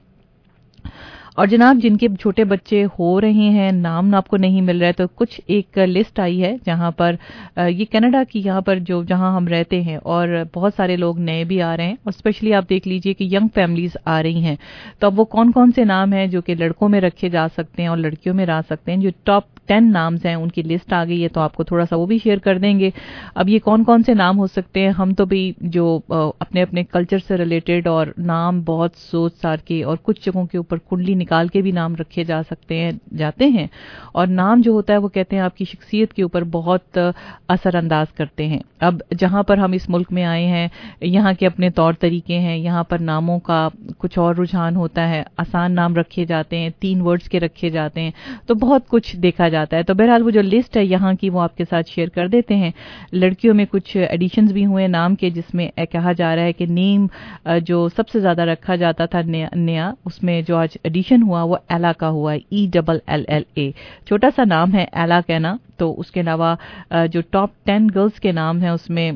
और जनाब, जिनके छोटे बच्चे हो रहे हैं, नाम आपको नहीं मिल रहा है, तो कुछ एक लिस्ट आई है जहां पर ये कनाडा की, यहाँ पर जो जहां हम रहते हैं, और बहुत सारे लोग नए भी आ रहे हैं, और स्पेशली आप देख लीजिए कि यंग फैमिलीज आ रही हैं। तो अब वो कौन कौन से नाम हैं जो कि लड़कों में रखे जा सकते हैं और लड़कियों में रह सकते हैं, जो टॉप टेन नाम्स हैं उनकी लिस्ट आ गई है, तो आपको थोड़ा सा वो भी शेयर कर देंगे। अब ये कौन कौन से नाम हो सकते हैं, हम तो भी जो अपने अपने कल्चर से रिलेटेड और नाम बहुत सोच सार के, और कुछ जगहों के ऊपर कुंडली निकाल के भी नाम रखे जा सकते हैं जाते हैं, और नाम जो होता है वो कहते हैं आपकी शख्सियत के ऊपर बहुत असरअंदाज करते हैं। अब जहां पर हम इस मुल्क में आए हैं, यहाँ के अपने तौर तरीके हैं, यहाँ पर नामों का कुछ और रुझान होता है, आसान नाम रखे जाते हैं, तीन वर्ड्स के रखे जाते हैं, तो बहुत कुछ देखा जाता है। तो बहरहाल वो जो लिस्ट है यहाँ की वो आपके साथ शेयर कर देते हैं। लड़कियों में कुछ एडिशंस भी हुए नाम के, जिसमें कहा जा रहा है कि नेम जो सबसे ज्यादा रखा जाता था नया, नया उसमें जो आज एडिशन हुआ वो एला का हुआ है, E double L L A, छोटा सा नाम है एला कहना। तो उसके अलावा जो टॉप टेन गर्ल्स के नाम है उसमें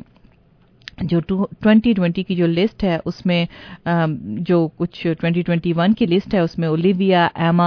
जो ट्वेंटी ट्वेंटी की जो लिस्ट है उसमें जो कुछ ट्वेंटी ट्वेंटी वन की लिस्ट है उसमें ओलिविया, एमा,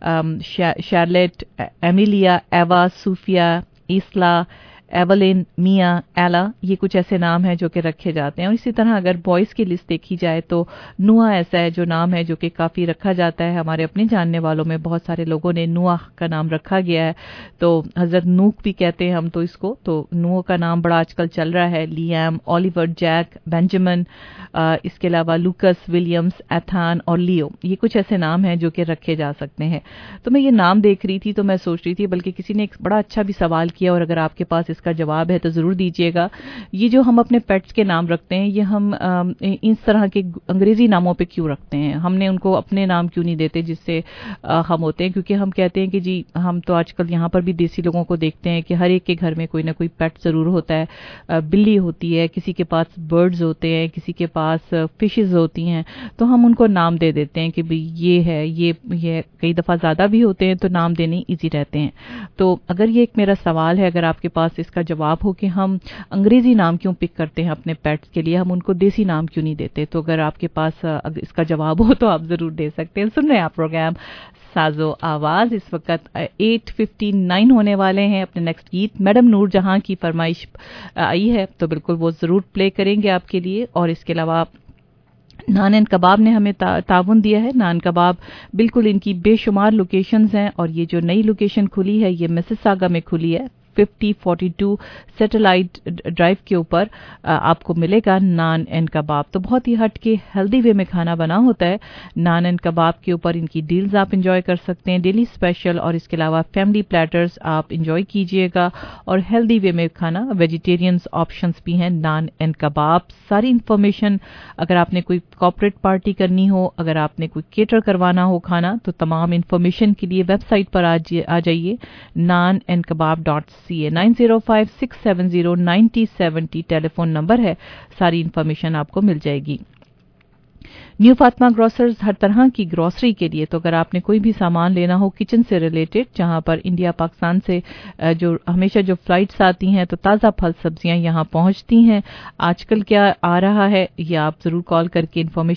शार्लेट, एमिलिया, एवा, सूफिया, इसला, एवलिन, मिया, एला, ये कुछ ऐसे नाम हैं जो कि रखे जाते हैं। और इसी तरह अगर बॉयज़ की लिस्ट देखी जाए तो नुआ ऐसा है जो नाम है जो कि काफ़ी रखा जाता है। हमारे अपने जानने वालों में बहुत सारे लोगों ने नुआ का नाम रखा गया है, तो हज़रत नूक भी कहते हैं हम तो इसको, तो नुआ का नाम बड़ा आजकल चल रहा है। लियाम, ऑलिवर, जैक, बेंजामिन, इसके अलावा लूकस, विलियम्स, एथान और लियो, ये कुछ ऐसे नाम हैं जो कि रखे जा सकते हैं। तो मैं ये नाम देख रही थी तो मैं सोच रही थी, बल्कि किसी ने एक बड़ा अच्छा भी सवाल किया, और अगर आपके पास इसका जवाब है तो जरूर दीजिएगा। ये जो हम अपने पेट्स के नाम रखते हैं, ये हम इस तरह के अंग्रेजी नामों पे क्यों रखते हैं, हमने उनको अपने नाम क्यों नहीं देते जिससे हम होते हैं? क्योंकि हम कहते हैं कि जी हम तो आजकल यहाँ पर भी देसी लोगों को देखते हैं कि हर एक के घर में कोई ना कोई पेट जरूर होता है। बिल्ली होती है, किसी के पास बर्ड्स होते हैं, किसी के पास फिशेज होती हैं, तो हम उनको नाम दे देते हैं कि भाई ये है, ये ये कई दफ़ा ज़्यादा भी होते हैं तो नाम देने ईजी रहते हैं। तो अगर ये एक मेरा सवाल है, अगर आपके पास इसका जवाब हो कि हम अंग्रेजी नाम क्यों पिक करते हैं अपने पेट्स के लिए, हम उनको देसी नाम क्यों नहीं देते, तो अगर आपके पास अगर इसका जवाब हो तो आप जरूर दे सकते हैं। सुन रहे हैं आप प्रोग्राम साजो आवाज। इस वक्त आठ फिफ्टी नाइन होने वाले हैं। अपने नेक्स्ट गीत मैडम नूर जहां की फरमाइश आई है तो बिल्कुल वो जरूर प्ले करेंगे आपके लिए। और इसके अलावा नान एंड कबाब ने हमें ता, ताउन दिया है। नान कबाब बिल्कुल इनकी बेशुमार लोकेशंस हैं और ये जो नई लोकेशन खुली है ये मिसिसागा में खुली है। Fifty forty two satellite drive के ऊपर आपको मिलेगा नान एंड कबाब। तो बहुत ही हट के हेल्दी वे में खाना बना होता है। नान एंड कबाब के ऊपर इनकी डील्स आप इंजॉय कर सकते हैं, डेली स्पेशल और इसके अलावा फैमिली प्लेटर्स आप इंजॉय कीजिएगा और हेल्दी वे में खाना, वेजिटेरियंस ऑप्शंस भी हैं नान एंड कबाब। सारी इंफॉर्मेशन अगर आपने कोई कॉर्पोरेट पार्टी करनी हो, अगर आपने कोई केटर करवाना हो खाना, तो तमाम इंफॉर्मेशन के लिए वेबसाइट पर आ जाइए naan and kebab dot C A. Nine zero five six seven zero ninety seventy telephone number है, सारी इंफॉर्मेशन आपको मिल जाएगी। न्यू फातिमा ग्रोसर्स हर तरह की ग्रोसरी के लिए, तो अगर आपने कोई भी सामान लेना हो किचन से रिलेटेड, जहां पर इंडिया पाकिस्तान से जो हमेशा जो फ्लाइट्स आती हैं तो ताज़ा फल सब्जियां यहां पहुंचती हैं। आजकल क्या आ रहा है ये आप ज़रूर कॉल करके इन्फॉर्मेशन